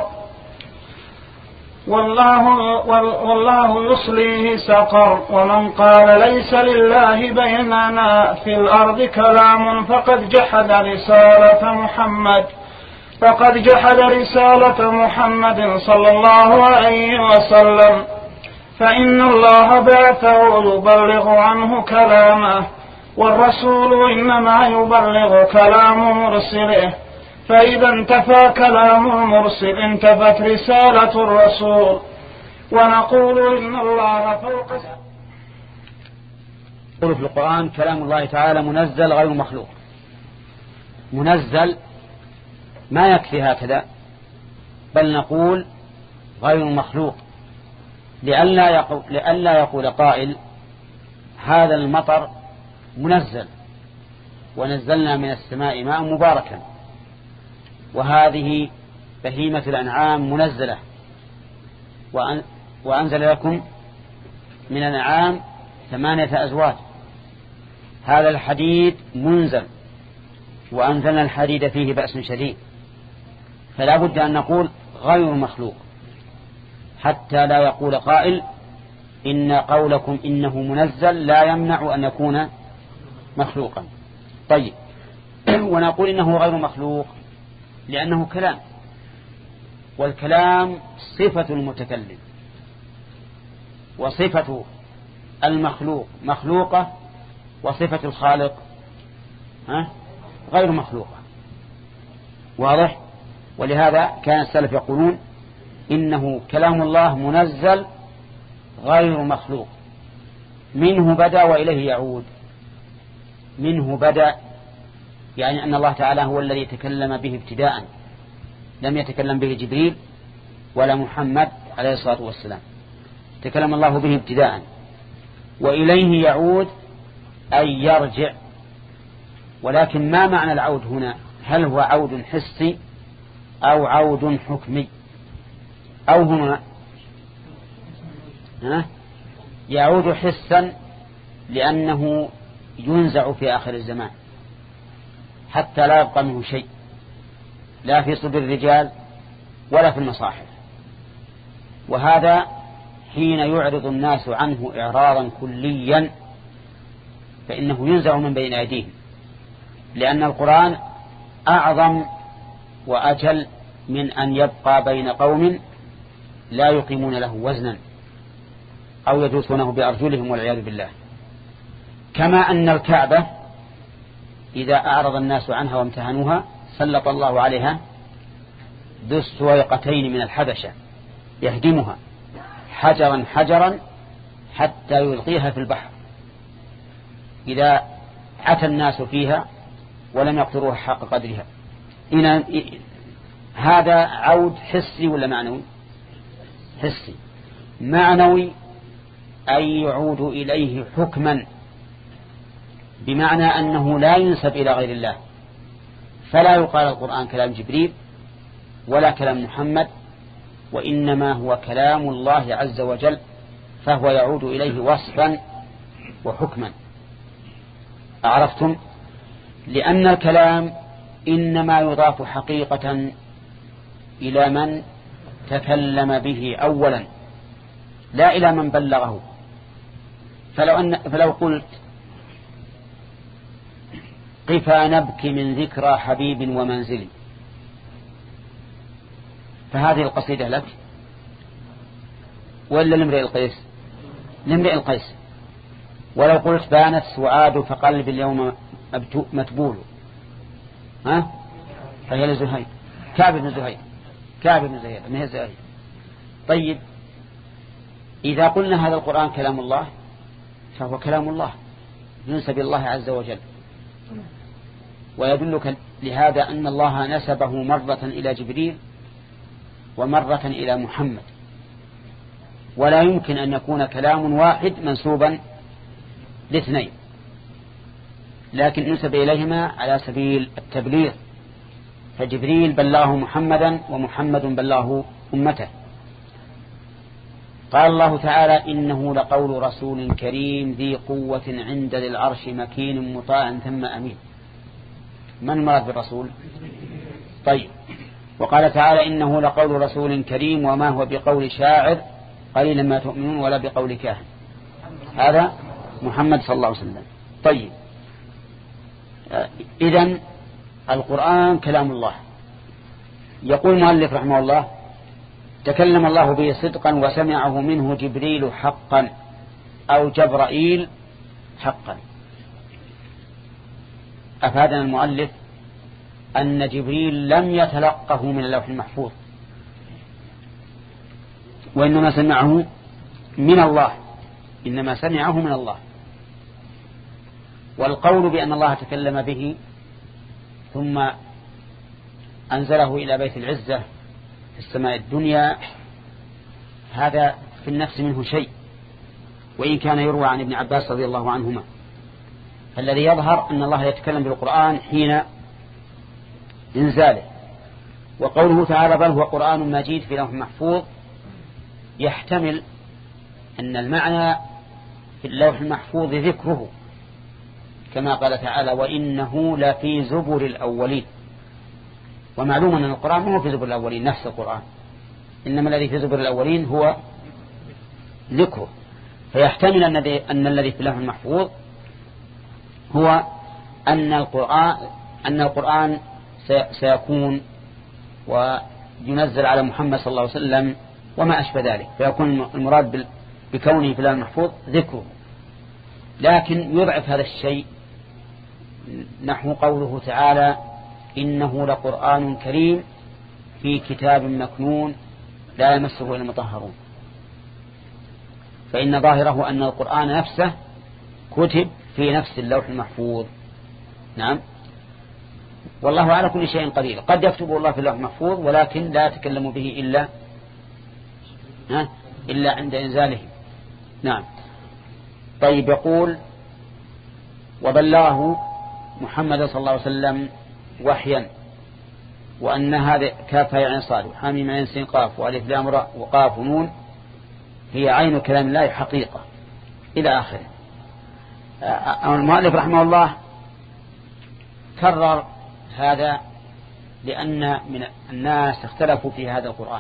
والله, والله يصليه سقر. ومن قال ليس لله بيننا في الأرض كلام فقد جحد رسالة محمد فقد جحد رسالة محمد صلى الله عليه وسلم. فإن الله بعثه يبلغ عنه كلامه، والرسول إنما يبلغ كلام مرسله، فإذا انتفى كلام المرسل انتفت رسالة الرسول. ونقول إن الله فوق. يقول في القرآن كلام الله تعالى منزل غير مخلوق. منزل ما يكفي هكذا، بل نقول غير مخلوق، لئلا يقول, لئلا يقول قائل هذا المطر منزل ونزلنا من السماء ماء مباركا، وهذه بهيمة الأنعام منزلة وأنزل لكم من الأنعام ثمانية أزواج، هذا الحديد منزل وأنزلنا الحديد فيه بأس شديد. فلا بد أن نقول غير مخلوق حتى لا يقول قائل إن قولكم إنه منزل لا يمنع أن يكون مخلوقا. طيب، ونقول إنه غير مخلوق لأنه كلام، والكلام صفة المتكلم، وصفة المخلوق مخلوقة، وصفة الخالق ها غير مخلوقة. واضح؟ ولهذا كان السلف يقولون إنه كلام الله منزل غير مخلوق، منه بدأ وإليه يعود. منه بدأ يعني أن الله تعالى هو الذي تكلم به ابتداء، لم يتكلم به جبريل ولا محمد عليه الصلاة والسلام، تكلم الله به ابتداء. وإليه يعود أي يرجع. ولكن ما معنى العود هنا؟ هل هو عود حسي أو عود حكمي؟ أو هنا ها يعود حسا لأنه ينزع في آخر الزمان حتى لا يبقى منه شيء، لا في صدر الرجال ولا في المصاحف. وهذا حين يعرض الناس عنه إعراضا كليا فإنه ينزع من بين أيديهم، لأن القرآن أعظم وأجل من أن يبقى بين قوم لا يقيمون له وزنا أو يدوسونه بأرجلهم والعياذ بالله. كما أن الكعبة إذا أعرض الناس عنها وامتهنوها سلط الله عليها ذو السويقتين من الحبشة يهدمها حجرا حجرا حتى يلقيها في البحر إذا عتى الناس فيها ولم يقدروها حق قدرها. إن هذا عود حسي ولا معنوي؟ حسي. معنوي أي يعود إليه حكما، بمعنى أنه لا ينسب إلى غير الله، فلا يقال القرآن كلام جبريل ولا كلام محمد، وإنما هو كلام الله عز وجل، فهو يعود إليه وصفا وحكما. أعرفتم؟ لأن الكلام إنما يضاف حقيقة إلى من تكلم به أولا، لا إلى من بلغه. فلو, أن فلو قلت قفا نبكي من ذكرى حبيب ومنزلي، فهذه القصيدة لك ولا لامرئ القيس؟ لامرئ القيس. ولو قلت بانت سعاد فقلب اليوم متبول، ها فهي لزهير، كعب بن زهير، كعب بن زهير ما هي زهير. طيب إذا قلنا هذا القرآن كلام الله فهو كلام الله ينسب الله عز وجل، ويدلك لهذا أن الله نسبه مرة إلى جبريل ومرة إلى محمد، ولا يمكن أن يكون كلام واحد منسوبا لاثنين، لكن نسب إليهما على سبيل التبليغ، فجبريل بلغه محمدا ومحمد بلغه أمته. قال الله تعالى إنه لقول رسول كريم ذي قوة عند ذي العرش مكين مطاع ثم أمين. من مراد بالرسول؟ طيب. وقال تعالى إنه لقول رسول كريم وما هو بقول شاعر قليلا ما تؤمنون ولا بقول كاهن. هذا محمد صلى الله عليه وسلم. طيب إذن القرآن كلام الله. يقول المؤلف رحمه الله تكلم الله به صدقا وسمعه منه جبريل حقا أو جبرائيل حقا. أفادنا المؤلف أن جبريل لم يتلقه من اللوح المحفوظ، وإنما سمعه من الله، إنما سمعه من الله. والقول بأن الله تكلم به ثم أنزله إلى بيت العزة في السماء الدنيا هذا في النفس منه شيء، وإن كان يروى عن ابن عباس رضي الله عنهما. فالذي يظهر أن الله يتكلم بالقرآن حين إنزاله. وقوله تعالى بل هو قرآن مجيد في لوح محفوظ يحتمل أن المعنى في اللوح المحفوظ ذكره، كما قال تعالى وإنه لفي زبر الأولين. ومعلوم أن القرآن ما هو في زبر الأولين نفس القرآن، إنما الذي في زبر الأولين هو ذكره. فيحتمل أن الذي في اللوح المحفوظ هو أن القرآن أن القرآن سيكون وينزل على محمد صلى الله عليه وسلم وما أشبه ذلك، فيكون المراد بكونه في اللوح المحفوظ ذكره. لكن يضعف هذا الشيء نحو قوله تعالى إنه لقرآن كريم في كتاب مكنون لا يمسه إلا المطهرون، فإن ظاهره أن القرآن نفسه كتب في نفس اللوح المحفوظ. نعم، والله على كل شيء قدير. قد يكتبه الله في اللوح المحفوظ ولكن لا يتكلم به إلا إلا عند إنزاله. نعم. طيب يقول وبلغه محمد صلى الله عليه وسلم وحيا، وأن هذا كاف عين صاد وحاميم عين سين قاف وألف لام راء وقاف ونون هي عين كلام الله حقيقة إلى آخره. المؤلف رحمه الله كرر هذا لأن من الناس اختلفوا في هذا القرآن.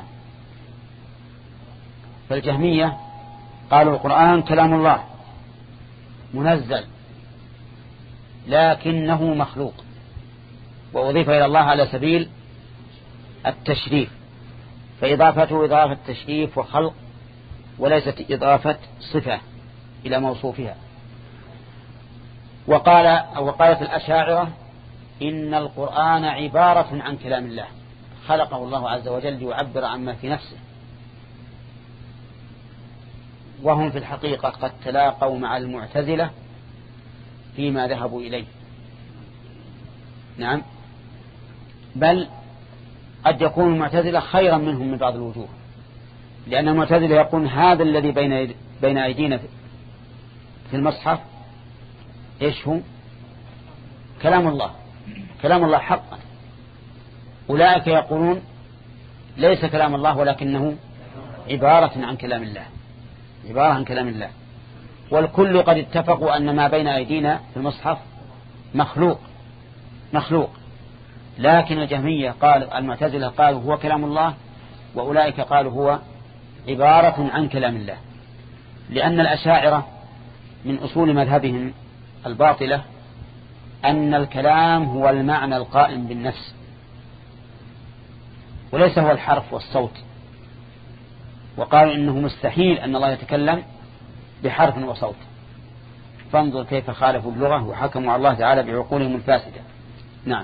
فالجهمية قالوا القرآن كلام الله منزل لكنه مخلوق، وأضيف إلى الله على سبيل التشريف، فإضافته إضافة تشريف وخلق وليست إضافة صفة إلى موصوفها. وقال أو وقالت الأشاعرة إن القرآن عبارة عن كلام الله خلقه الله عز وجل ليعبر عما في نفسه، وهم في الحقيقة قد تلاقوا مع المعتزلة فيما ذهبوا إليه. نعم، بل قد يكون المعتزلة خيرا منهم من بعض الوجوه، لأن المعتزلة يقول هذا الذي بين بين أيدينا في المصحف إيش هو؟ كلام الله، كلام الله حقا. أولئك يقولون ليس كلام الله ولكنه عبارة عن كلام الله، عبارة عن كلام الله. والكل قد اتفقوا أن ما بين أيدينا في المصحف مخلوق مخلوق لكن الجهمية قال، المعتزلة قالوا هو كلام الله، وأولئك قالوا هو عبارة عن كلام الله. لأن الأشاعرة من أصول مذهبهم الباطلة أن الكلام هو المعنى القائم بالنفس وليس هو الحرف والصوت، وقالوا إنه مستحيل أن الله يتكلم بحرف وصوت. فانظر كيف خالفوا اللغة وحكموا على الله تعالى بعقولهم الفاسدة. نعم.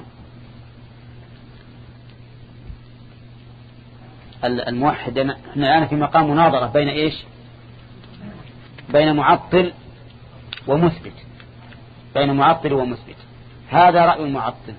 الموحد احنا الآن في مقام مناظرة بين إيش؟ بين معطل ومثبت، بين معطل ومثبت. هذا رأي المعطل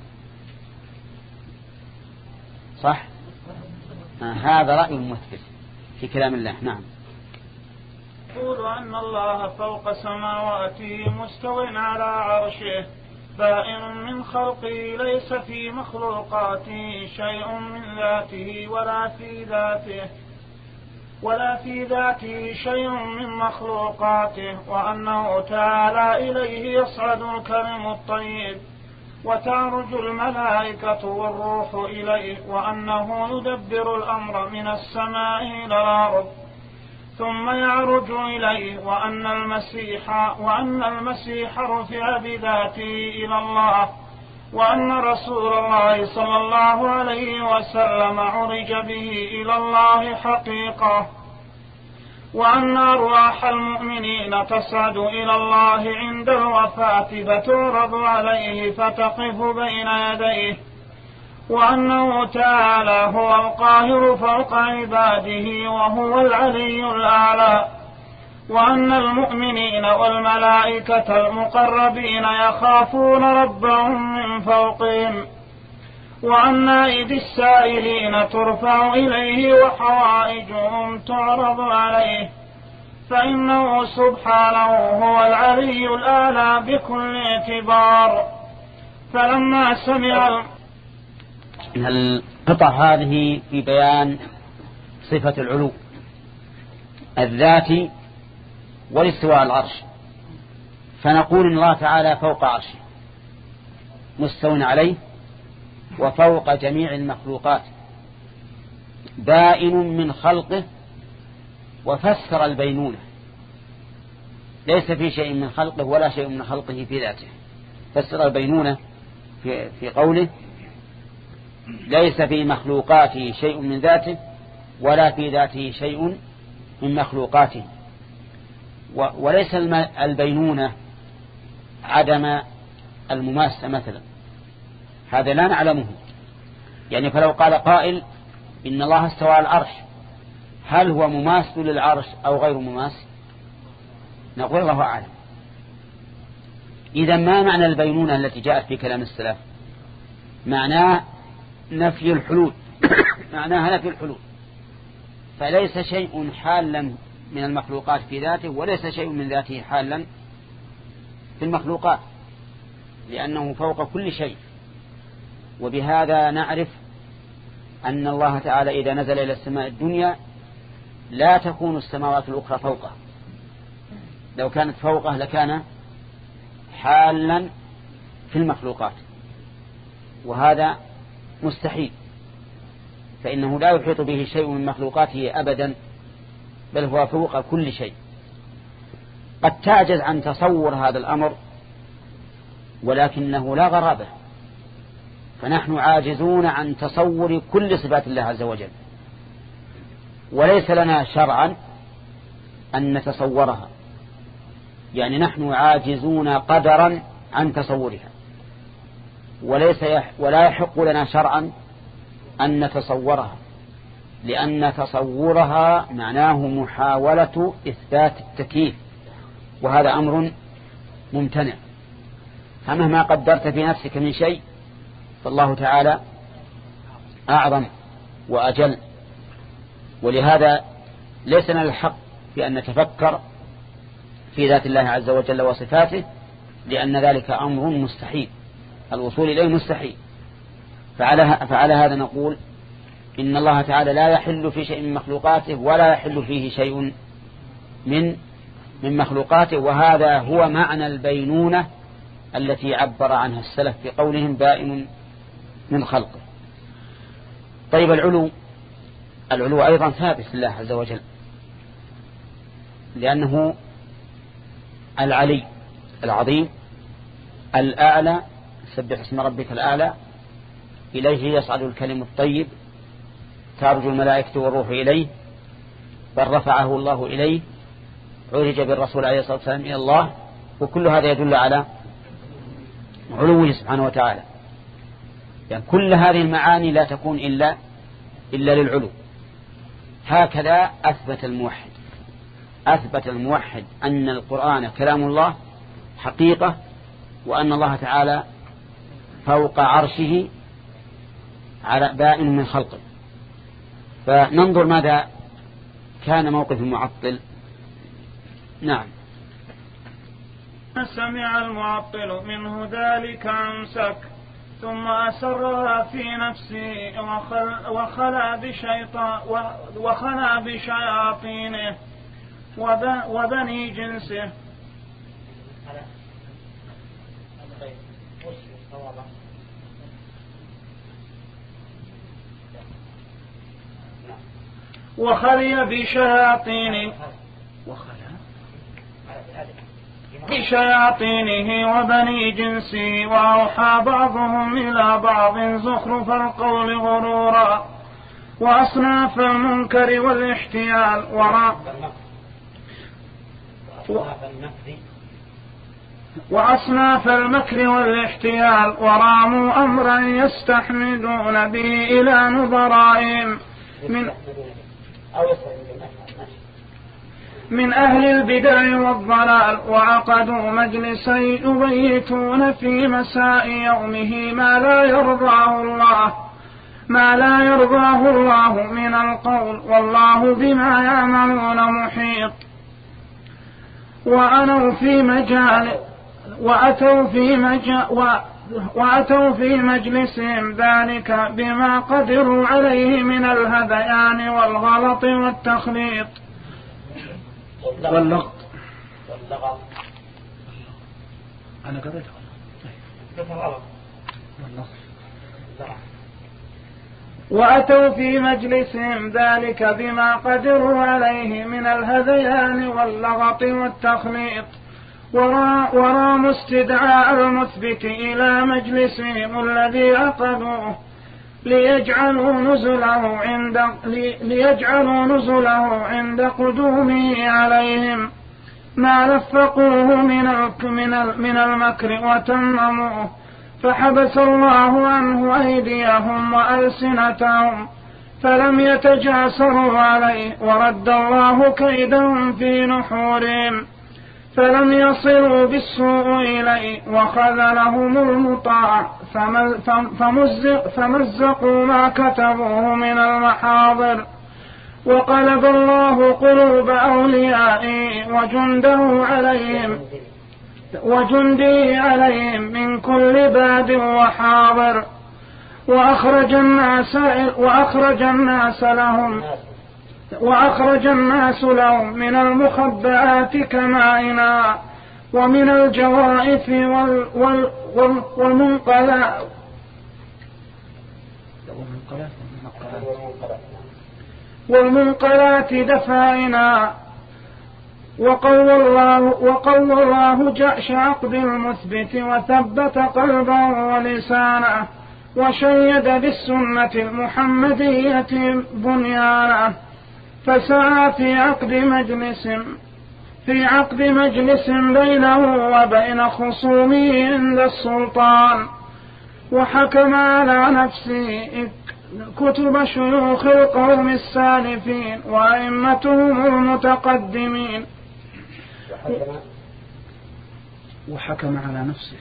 صح؟ آه هذا رأي المثبت في كلام الله. نعم. يقول أن الله فوق سماواته مستو على عرشه بائن من خلقه ليس في مخلوقاته شيء من ذاته ولا في ذاته ولا في ذاته شيء من مخلوقاته، وأنه تعالى إليه يصعد الكلم الطيب وتعرج الملائكة والروح إليه، وأنه يدبر الأمر من السماء إلى الأرض ثم يعرج إليه، وأن المسيح وأن المسيح رفع بذاته إلى الله، وأن رسول الله صلى الله عليه وسلم عرج به إلى الله حقيقة، وأن أرواح المؤمنين تصعد إلى الله عند الوفاة فتعرض عليه فتقف بين يديه، وأنه تعالى هو القاهر فوق عباده وهو العلي الأعلى، وأن المؤمنين والملائكة المقربين يخافون ربهم من فوقهم، وأن أيدي السائلين ترفع إليه وحوائجهم تعرض عليه، فإنه سبحانه هو العلي الأعلى بكل اعتبار. فلما سمع القطع هذه في بيان صفة العلو الذاتي والاستواء على العرش، فنقول إن الله تعالى فوق عرشه مستوٍ عليه وفوق جميع المخلوقات بائن من خلقه، وفسر البينونة ليس في شيء من خلقه ولا شيء من خلقه في ذاته. فسر البينونة في, في قوله ليس في مخلوقاته شيء من ذاته ولا في ذاته شيء من مخلوقاته. وليس البينونة عدم المماسة مثلا، هذا لا نعلمه. يعني فلو قال قائل إن الله استوى على العرش، هل هو مماثل للعرش أو غير مماثل؟ نقول الله أعلم. إذا ما معنى البينونة التي جاءت في كلام السلف؟ معناه نفي الحلول معناها نفي الحلول، فليس شيء حالا من المخلوقات في ذاته وليس شيء من ذاته حالا في المخلوقات، لأنه فوق كل شيء. وبهذا نعرف أن الله تعالى إذا نزل إلى السماء الدنيا لا تكون السماوات الأخرى فوقه، لو كانت فوقه لكان حالا في المخلوقات، وهذا مستحيل، فإنه لا يحيط به شيء من مخلوقاته أبدا، بل هو فوق كل شيء. قد تعجز عن تصور هذا الأمر، ولكنه لا غرابة، فنحن عاجزون عن تصور كل صفات الله عز وجل، وليس لنا شرعا أن نتصورها، يعني نحن عاجزون قدرا عن تصورها، وليس يح ولا يحق لنا شرعا أن نتصورها، لأن تصورها معناه محاولة إثبات التكييف، وهذا أمر ممتنع. فمهما قدرت في نفسك من شيء فالله تعالى أعظم وأجل، ولهذا ليس لنا الحق في أن نتفكر في ذات الله عز وجل وصفاته، لأن ذلك أمر مستحيل، الوصول إليه مستحيل. فعلى, فعلى هذا نقول إن الله تعالى لا يحل في شيء من مخلوقاته ولا يحل فيه شيء من من مخلوقاته، وهذا هو معنى البينونة التي عبر عنها السلف في قولهم بائن من خلقه. طيب العلو العلو أيضا ثابت لله عز وجل، لأنه العلي العظيم الأعلى، سبح اسم ربك الأعلى، إليه يصعد الكلم الطيب، تعرج الملائكة والروح إليه، بل رفعه الله إليه، عرج بالرسول عليه الصلاة والسلام إلى الله. وكل هذا يدل على علوه سبحانه وتعالى، يعني كل هذه المعاني لا تكون إلا إلا للعلو. هكذا أثبت الموحد أثبت الموحد أن القرآن كلام الله حقيقة، وأن الله تعالى فوق عرشه على بائن من خلقه. فننظر ماذا كان موقف المعطل. نعم. سمع المعطل منه ذلك أمسك، ثم أسرها في نفسه وخل وخلا بشيطان وخلا بشياطينه وبني جنسه. وخلي بشياطينه بشياطينه وبني جنسه، وأوحى بعضهم إلى بعض زخرف القول غرورا، وأصناف المنكر والاحتيال وراء وأصناف المكر والاحتيال، وراموا أمرا يستحمدون به إلى نظرائهم من من أهل البدع والضلال، وعقدوا مجلسا يبيتون في مساء يومه ما لا يرضاه الله ما لا يرضاه الله من القول، والله بما يعملون محيط. وأنوا في مجال وأتوا في مجال وأتوا في مجلسهم ذلك بما قدروا عليه من الهذيان والغلط والتخليط واللغط واللغط. أنا قريت واللغط. وأتوا في مجلسهم ذلك بما قدروا عليه من الهذيان واللغط والتخليط، وراموا استدعاء المثبت إلى مجلسهم الذي عقدوه ليجعلوا نزله عند ليجعلوا نزله عند قدومه عليهم ما لفقوه من من المكر وتمموه، فحبس الله عنه أيديهم وألسنتهم فلم يتجاسروا عليه، ورد الله كيدهم في نحورهم فلم يصلوا بالسوء إليه، وخذلهم المطاع فمزقوا ما كتبوه من المحاضر، وقلب الله قلوب أوليائه وجنده عليهم وجنده عليهم من كل باد وحاضر، وأخرج الناس وأخرج الناس لهم وأخرج الناس لهم من المخبئات كمائنا، ومن الجوائف وال وال وال والمنقلات والمنقلات دفائنا، وقوى الله وقوى الله جأش عقد المثبت وثبت قلبه ولسانه، وشيد بالسنة المحمدية بنيانه، فسعى في عقد مجلس في عقد مجلس بينه وبين خصومه عند السلطان، وحكم على نفسه كتب شيوخ القوم السالفين وأئمتهم المتقدمين، وحكم على نفسه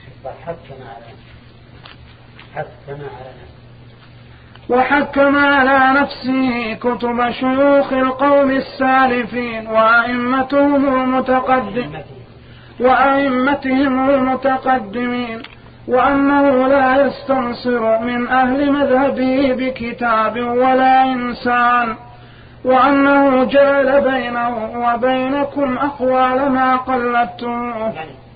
وحكم على نفسه كتب شيوخ القوم السالفين وأئمتهم المتقدمين وأئمتهم المتقدمين، وأنه لا يستنصر من أهل مذهبه بكتاب ولا إنسان، وأنه جعل بينه وبينكم أقوال ما قلدتموه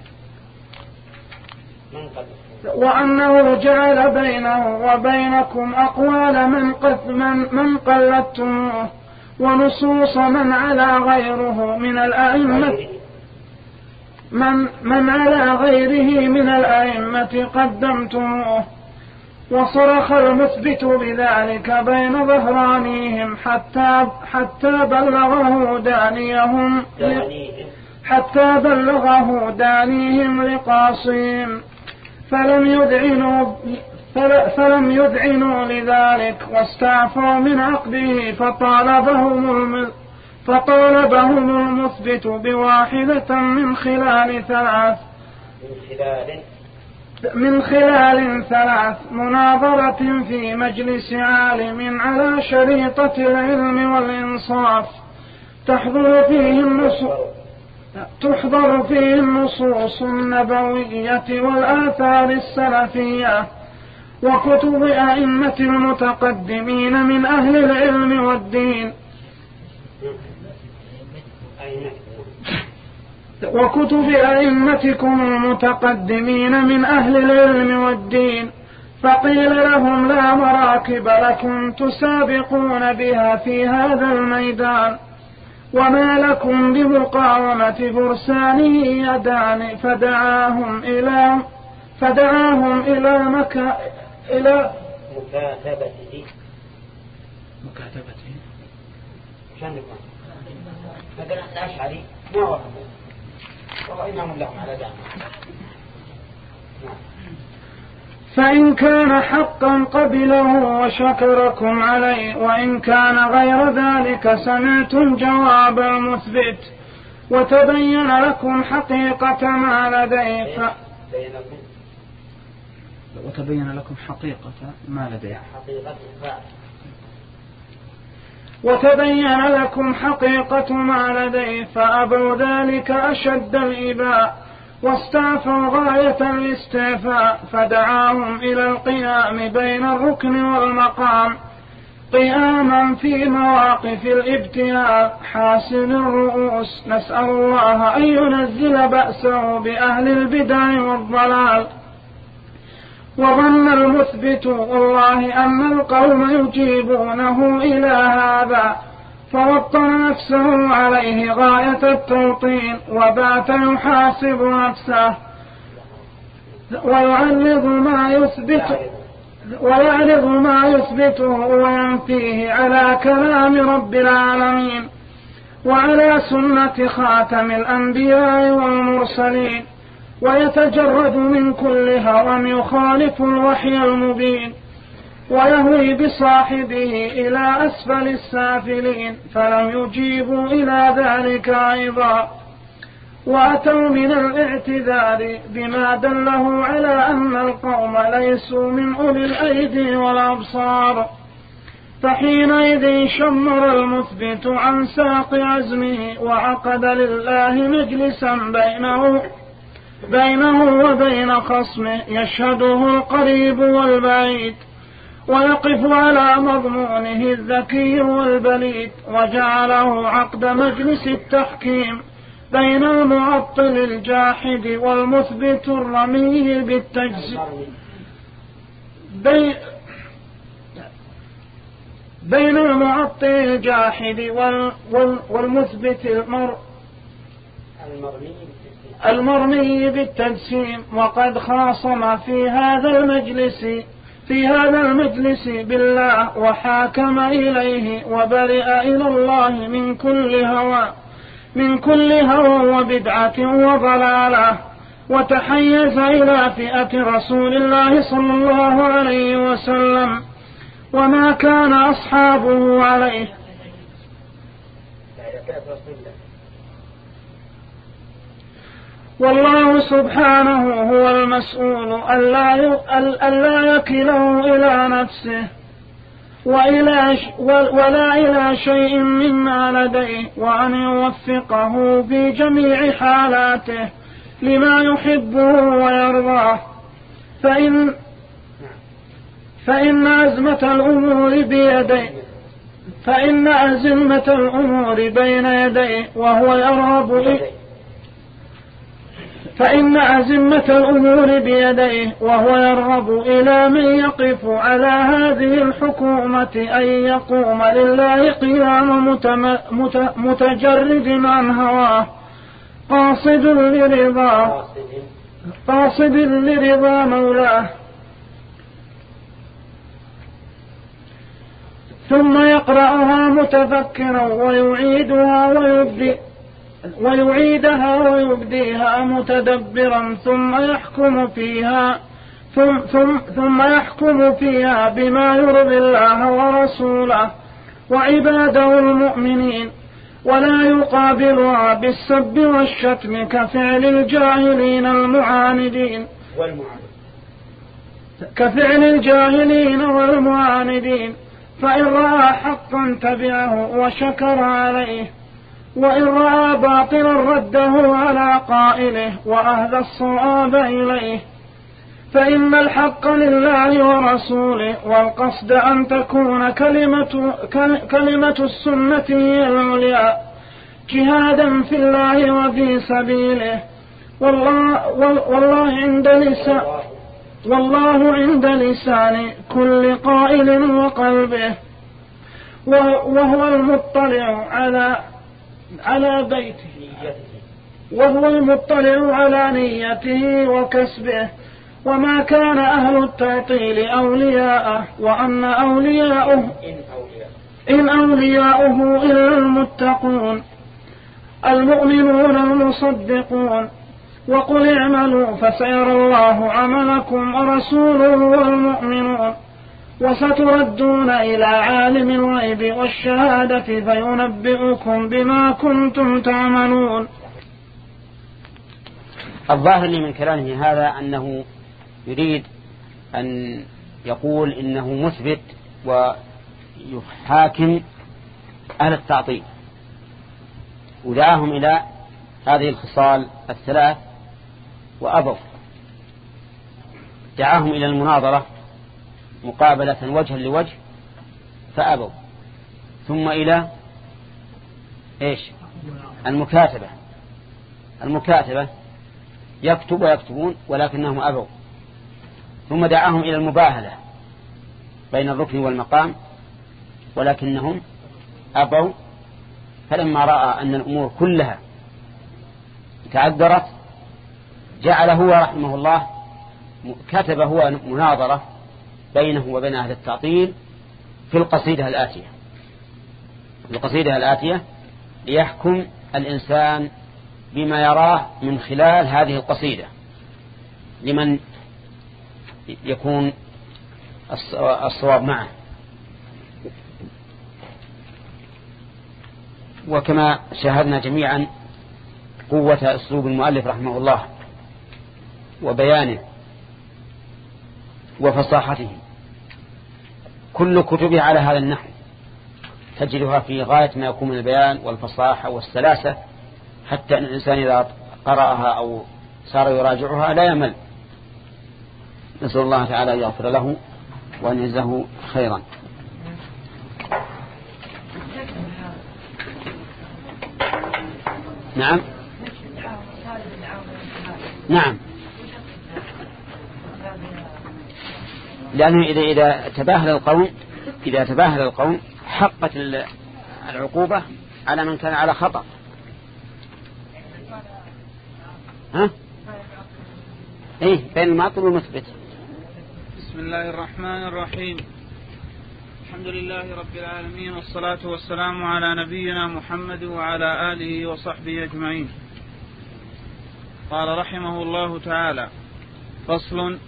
وأنه جعل بينه وبينكم أقوال من, قد من, من قلدتموه ونصوص من على غيره من الأئمة من, من على غيره من الأئمة قدمتموه. وصرخ المثبت بذلك بين ظهرانيهم حتى حتى بلغه دانيهم حتى بلغه دانيهم لقاصين، فلم يذعنوا فلم يذعنوا لذلك واستعفوا من عقده، فطالبهم فطالبهم المثبت بواحدة من خلال ثلاث من خلال ثلاث مناظرة في مجلس عالم على شريطة العلم والإنصاف تحضر فيه النصوص تحضر فيه النصوص النبوية والآثار السلفية وكتب أئمة المتقدمين من أهل العلم والدين وكتب أئمتكم المتقدمين من أهل العلم والدين، فقيل لهم لا مراكب لكم تسابقون بها في هذا الميدان، وما لكم بمقاومة فرسانه يدان، فدعاهم إلى فدعاهم إلى مكا إلى مكاتبته مكاتبته شان يكون مثلا الأشعري ما وهمه وإنهم لهم على دعم. فإن كان حقا قبله وشكركم عليه، وإن كان غير ذلك سمعتم جواب المثبت وتبين لكم حقيقة ما لديه ف... وتبين لكم حقيقة ما لديه وتبين لكم حقيقة ما لديه فأبوا ذلك أشد الإباء واستعفوا غاية الاستعفاء، فدعاهم إلى القيام بين الركن والمقام قياما في مواقف الابتلاء حاسن الرؤوس، نسأل الله أن ينزل بأسه بأهل البدع والضلال. وظن المثبت والله أن القوم يجيبونه إلى هذا، فوطن نفسه عليه غاية التوطين وبات يحاسب نفسه ويعرض ما يثبت ويعرض ما يثبته وينفيه على كلام رب العالمين وعلى سنة خاتم الأنبياء والمرسلين، ويتجرد من كل هوى يخالف الوحي المبين، ويهوي بصاحبه إلى أسفل السافلين، فلم يجيبوا إلى ذلك أيضا، وأتوا من الاعتذار بما دله على أن القوم ليسوا من أولي الأيدي والأبصار، فحينئذ شمر المثبت عن ساق عزمه وعقد لله مجلسا بينه بينه وبين خصمه يشهده القريب والبعيد، ويقف على مضمونه الذكي والبليد، وجعله عقد مجلس التحكيم بين المعطل الجاحد والمثبت الرمي بالتجسيم بين, بين المعطل الجاحد وال وال والمثبت المر المرمي بالتجسيم، وقد خاصم في هذا المجلس في هذا المجلس بالله وحاكم إليه وبرئ إلى الله من كل هوى من كل هوى وبدعة وضلالة، وتحيز إلى فئة رسول الله صلى الله عليه وسلم وما كان أصحابه عليه. والله سبحانه هو المسؤول ألا يكله إلى نفسه وإلى ولا إلى شيء مما لديه، وأن يوفقه في جميع حالاته لما يحبه ويرضاه، فإن فإن أزمة الأمور بيديه فإن أزمة الأمور بين يديه وهو يرغب فإن أزمة الأمور بيديه وهو يرغب إلى من يقف على هذه الحكومة أن يقوم لله قيام متجرد عن هواه قاصد لرضاه قاصد لرضا مولاه، ثم يقرأها متفكرا ويعيدها ويبدي ويعيدها ويبديها متدبرا، ثم يحكم فيها ثم, ثم, ثم يحكم فيها بما يرضي الله ورسوله وعباده المؤمنين، ولا يقابلها بالسب والشتم كفعل الجاهلين المعاندين كفعل الجاهلين والمعاندين، فإن رأى حقا تبعه وشكر عليه، وإن رأى باطلا رده على قائله وأهدى الصواب إليه، فإن الحق لله ورسوله، والقصد أن تكون كلمة, كلمة السنة هي العليا جهادا في الله وفي سبيله، والله, والله عند لسان والله عند لسان كل قائل وقلبه، وهو المطلع على على بيته وهو المطلع على نيته وكسبه، وما كان أهل التعطيل أولياءه، وأن أولياءه إن أولياؤه إلا المتقون المؤمنون المصدقون، وقل اعملوا فسيرى الله عملكم ورسوله والمؤمنون، وستردون إلى عالم الغيب والشهادة فينبئكم بما كنتم تعملون. الظاهر لي من كلامه هذا أنه يريد أن يقول إنه مثبت ويحاكم أهل التعطيل، ودعاهم إلى هذه الخصال الثلاث وأبوا، دعاهم إلى المناظرة مقابلة وجها لوجه فأبوا، ثم إلى إيش المكاتبة المكاتبة يكتب ويكتبون ولكنهم أبوا، ثم دعاهم إلى المباهلة بين الركن والمقام ولكنهم أبوا، فلما رأى أن الأمور كلها تعذرت جعل هو رحمه الله كتب هو مناظرة بينه وبين أهل التعطيل في القصيدة الآتية في القصيدة الآتية ليحكم الإنسان بما يراه من خلال هذه القصيدة لمن يكون الصواب معه. وكما شاهدنا جميعا قوة أسلوب المؤلف رحمه الله وبيانه وفصاحته، كل كتبه على هذا النحو تجدها في غاية ما يكون من البيان والفصاحة والسلاسة، حتى أن الإنسان إذا قرأها أو صار يراجعها لا يمل. نسأل الله تعالى أن يغفر له وأن يجزه خيرا. نعم نعم لأنه إذا إذا تباهل القوم إذا تباهل القوم حقت العقوبة على من كان على خطأ. ها إيه بين المعطل والمثبت. بسم الله الرحمن الرحيم، الحمد لله رب العالمين، والصلاة والسلام على نبينا محمد وعلى آله وصحبه أجمعين. قال رحمه الله تعالى: فصل: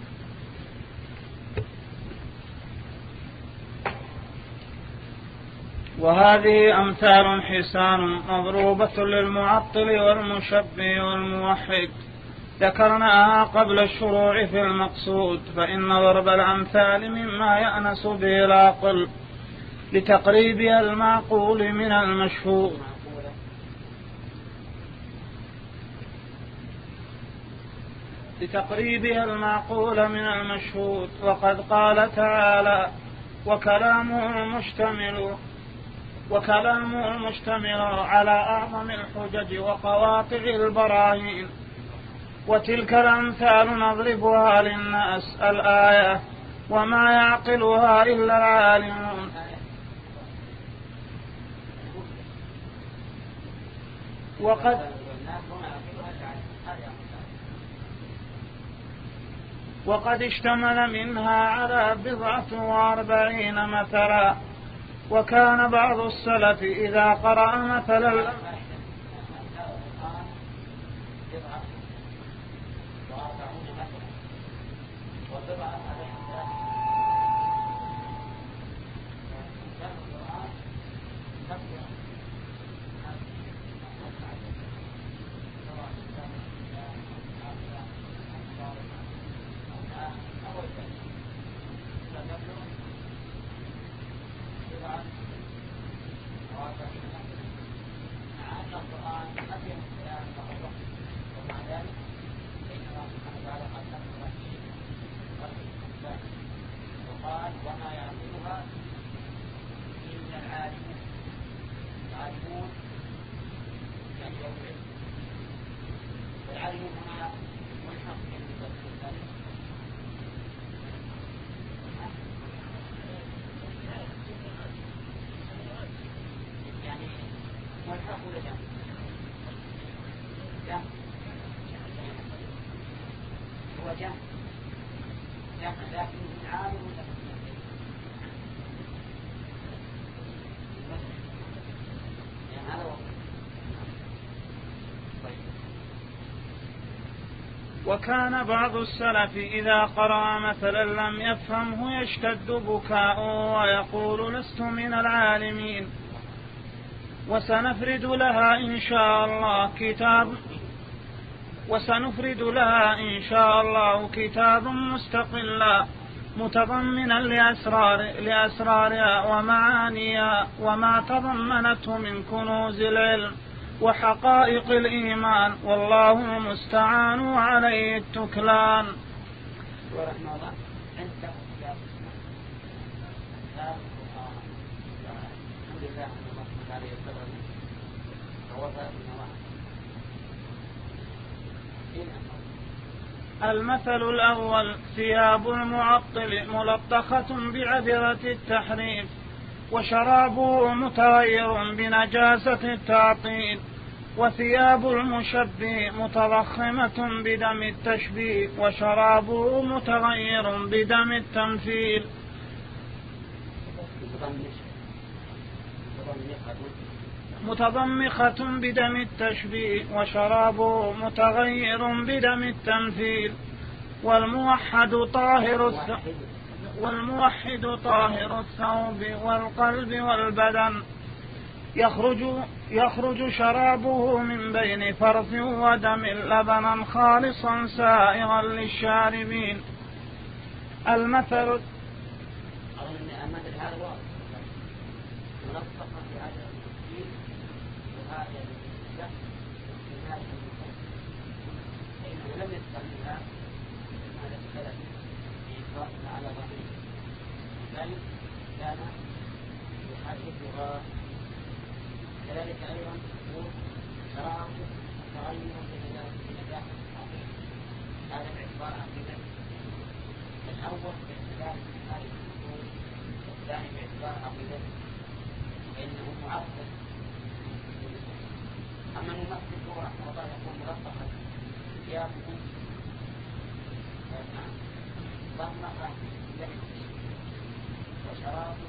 وهذه أمثال حسان مضروبة للمعطل والمشبه والموحد، ذكرناها قبل الشروع في المقصود، فإن ضرب الأمثال مما يأنس به العقل لتقريب المعقول من المشهور. لتقريبها المعقول من المشهود. وقد قال تعالى: وكلامه المشتمل وكلامه المشتمل على أعظم الحجج وقواطع البراهين. وتلك الأمثال نضربها للناس. الآية: وما يعقلها إلا العالمون. وقد وقد اشتمل منها على بضعة وأربعين مثلا. وكان بعض السلف إذا قرأ مثلا وكان بعض السلف إذا قرأ مثلا لم يفهمه يشتد بكاؤه ويقول: لست من العالمين. وسنفرد لها إن شاء الله كتاب وسنفرد لها إن شاء الله كتاب مستقلا متضمنا لأسرار لأسرارها ومعانيها وما تضمنته من كنوز العلم وحقائق الإيمان، والله المستعان وعليه التكلان. ورحمه الله عند الحمد لله أن الله تعالى يصبر ووفى المثل الأول: ثياب المعطل ملطخة بعذرة التحريف وشرابه متغير بنجاسة التعطيل. وثياب المشبه متضخمة بدم التشبيه وشرابه متغير بدم التمثيل. متضمخة بدم التشبيه وشرابه متغير بدم التمثيل. والموحد طاهر الثوب والموحد طاهر الثوب والقلب والبدن، يخرج يخرج شرابه من بين فرث ودم لبنا خالصا سائغا للشاربين. المثل كذلك أيضا شراب تغير بنجاح التعطيل. هذا باعتبار عقيدة الأول باعتبار هذه الأصول والثاني باعتبار عقيدة فإنه معطل. أما الممثل هو رحمه الله يكون ملطخا ثيابه ضمخا وشرابه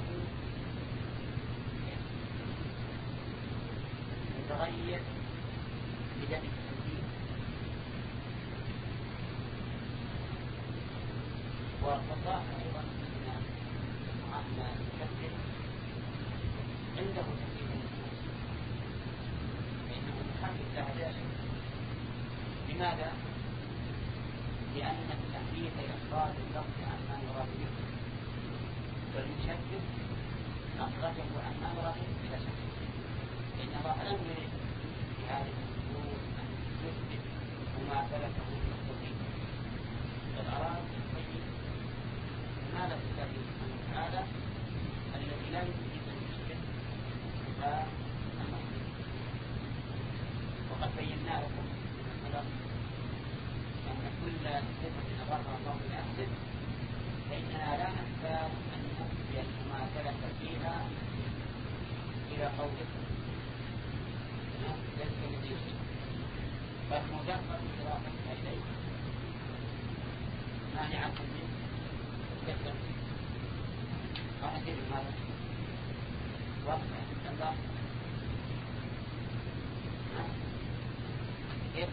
متغير بدم التمثيل. والفصاحة أيضا أن المكبر عنده تمثيل النفوس فإنه محرك لها ذلك. لماذا؟ لأن التحديث يصاد اللفظ عن ما يراد به، والمشبه أخرجه عن ما يراد به بلا شك. إن الله لم يرد بهذه الأمور أن يثبت مماثلته للمخلوقين، صفات المخلوق. وقد بينا لكم أن كل صفة أضافها الله لنفسه فإننا لا نحتاج أن نفي المماثلة فيها إلى قوله ليس كمثله شيء، بل مجرد إضافتها إليه مانعة من كثرة أو نسيب هذا وقت الله. كيف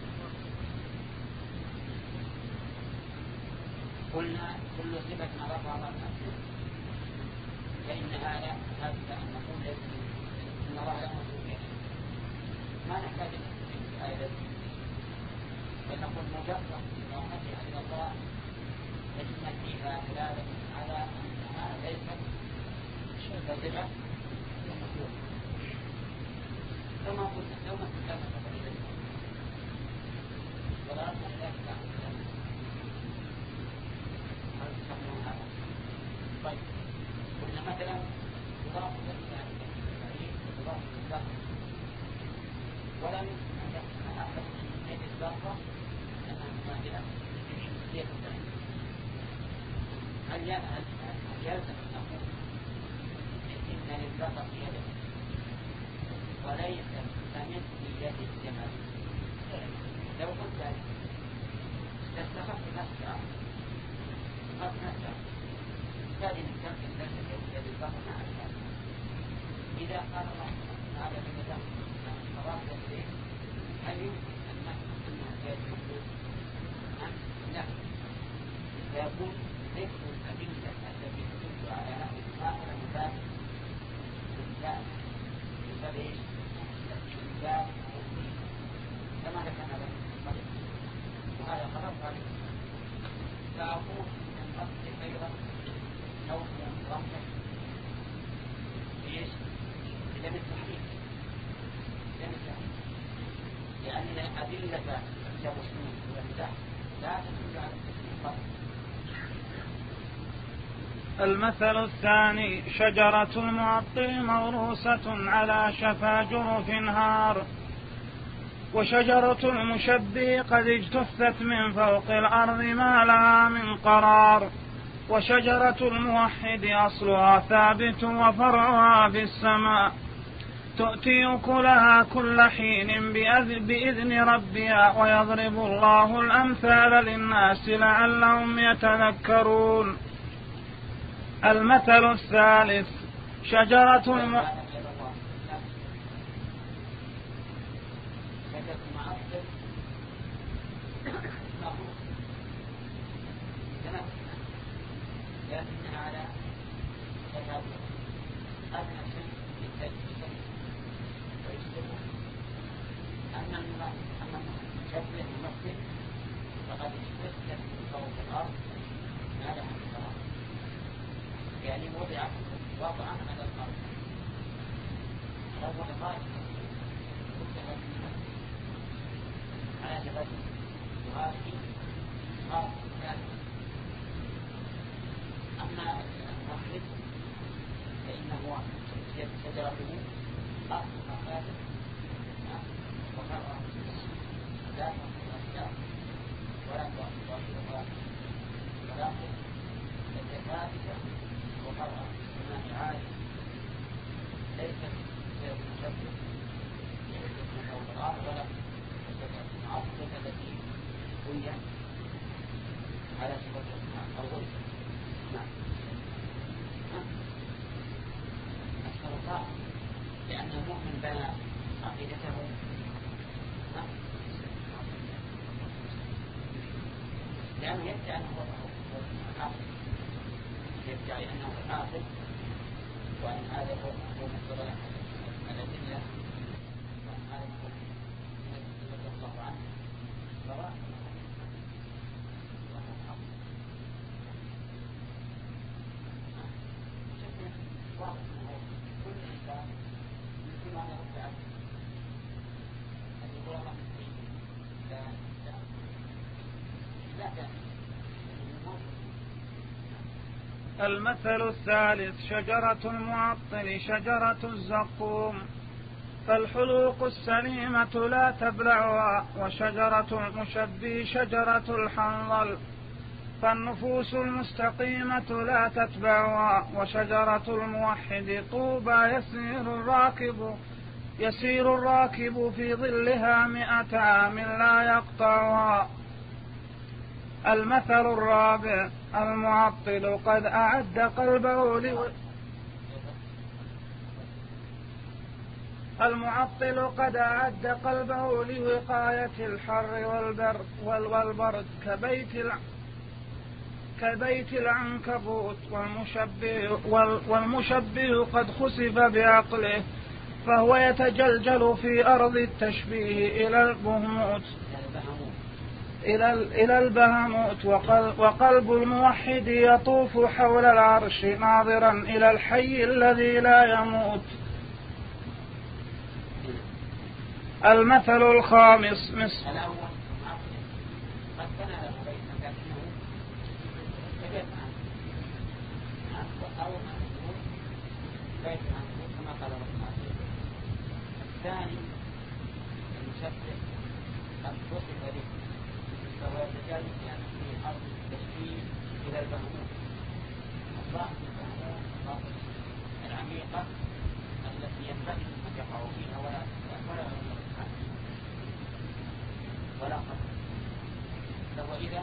قلنا كل صفة أضافها الله نفسه فإنها لا تحتاج أن نقول إن الله لا موجود فيها، ما نحتاج أيضا بل نقول مجرد إضافتها إلى الله فإن فيها دلالة على أنها ليست صفة مخلوق. كما قلنا لو ما تكلمت فإذا ولا أن لا تكلمت هل تسمون هذا؟ طيب قلنا مثلا تضاف إلى التعريف وتضاف إلى الإطلاق ولم يكن أحد من الإطلاق أنها مماثلة هي التعريف. هل يلزم أن نقول إن للبقر يده وليس كمثل يد الجمل؟ لو قلت ذلك لاستخفت نفسها قد نفسها هذه من تمثل ليس يد البقر مع البقر. إذا قال الله هذا بمثال الصواب يديه هل يمكن أن نحكم أنها يد المخلوق؟ لا، فيكون ذكر الأدلة التي تدل على هذه الظاهرة مثال مثال مثال ايش؟ مثال كما ذكرنا لكم وهذا خبر قليل. فأقول أن أصل أيضا نوع رمزة ايش؟ لم التحريف لم التحريف لأن أدلة التوسل والمزاح لا تدل على التسليم فقط. المثل الثاني شجرة المعطل موروسة على شفا جرف هار، وشجرة المشبه قد اجتثت من فوق الأرض ما لها من قرار، وشجرة الموحد أصلها ثابت وفرعها في السماء تؤتي أكلها كل حين بإذن ربها ويضرب الله الأمثال للناس لعلهم يتذكرون. المثل الثالث شجرة الم... يعني وضع وضعا على الأرض وهو خارج على جبل وهذه خارج ثاني. أما المخرج فإنه شجرته أصلها ثابت وفرعها لا تنقل الأشجار ولا تؤثر الأرض ولكن هي ثابتة وفرعها بماء عالي ليست مشبه من فوق الأرض ولا العصبة التي بنيت على صفة أو غرفة. نعم أكثر صعب لأن المؤمن بنى عقيدته لأنه يدعي أنه هو الحاصل، يدعي أنه الحاصل وأن هذا هو مصدر الأدلة وأن هذا هو الذي رضي الله عنه فراء وهو الحق. بشكل واضح أنه كل إنسان يمكن أن يرد عنه أن يقول الله لا لا لا تأتي المثل الثالث شجرة المعطل شجرة الزقوم، فالحلوق السليمة لا تبلعها، وشجرة المشبي شجرة الحنظل، فالنفوس المستقيمة لا تتبعها، وشجرة الموحد طوبى يسير الراكب يسير الراكب في ظلها مئة عام لا يقطعها. المثل الرابع المعطل قد أعد قلبه لو... المعطل قد أعد قلبه لوقاية الحر والبرد والبرد كبيت الع... كبيت العنكبوت، والمشبه, والمشبه قد خسف بعقله، فهو يتجلجل في أرض التشبيه إلى البهموت إلى إلى البهموت وقلب الموحد يطوف حول العرش ناظرا إلى الحي الذي لا يموت. المثل الخامس مصر. الثاني المشبه قد وصف به فهو يتجاوز في أرض التشبيه إلى البهموت، الظاهر البهموت العميقة التي ينبغي أن يقع فيها ولا ولا ولا قدر، فهو إذا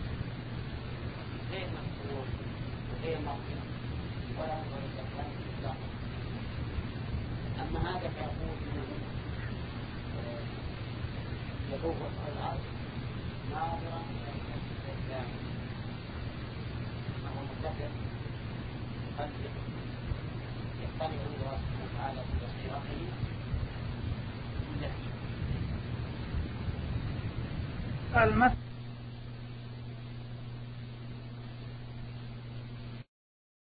غير مفتوح وغير مغفر ولا ينظر الأحلام إطلاقا. أما هذا فيقول إنه يطوف على الأرض ناظرا إلى الإسلام، وهو متفق قلبه يطلع الله سبحانه وتعالى في بصيرته كل شيء. المثل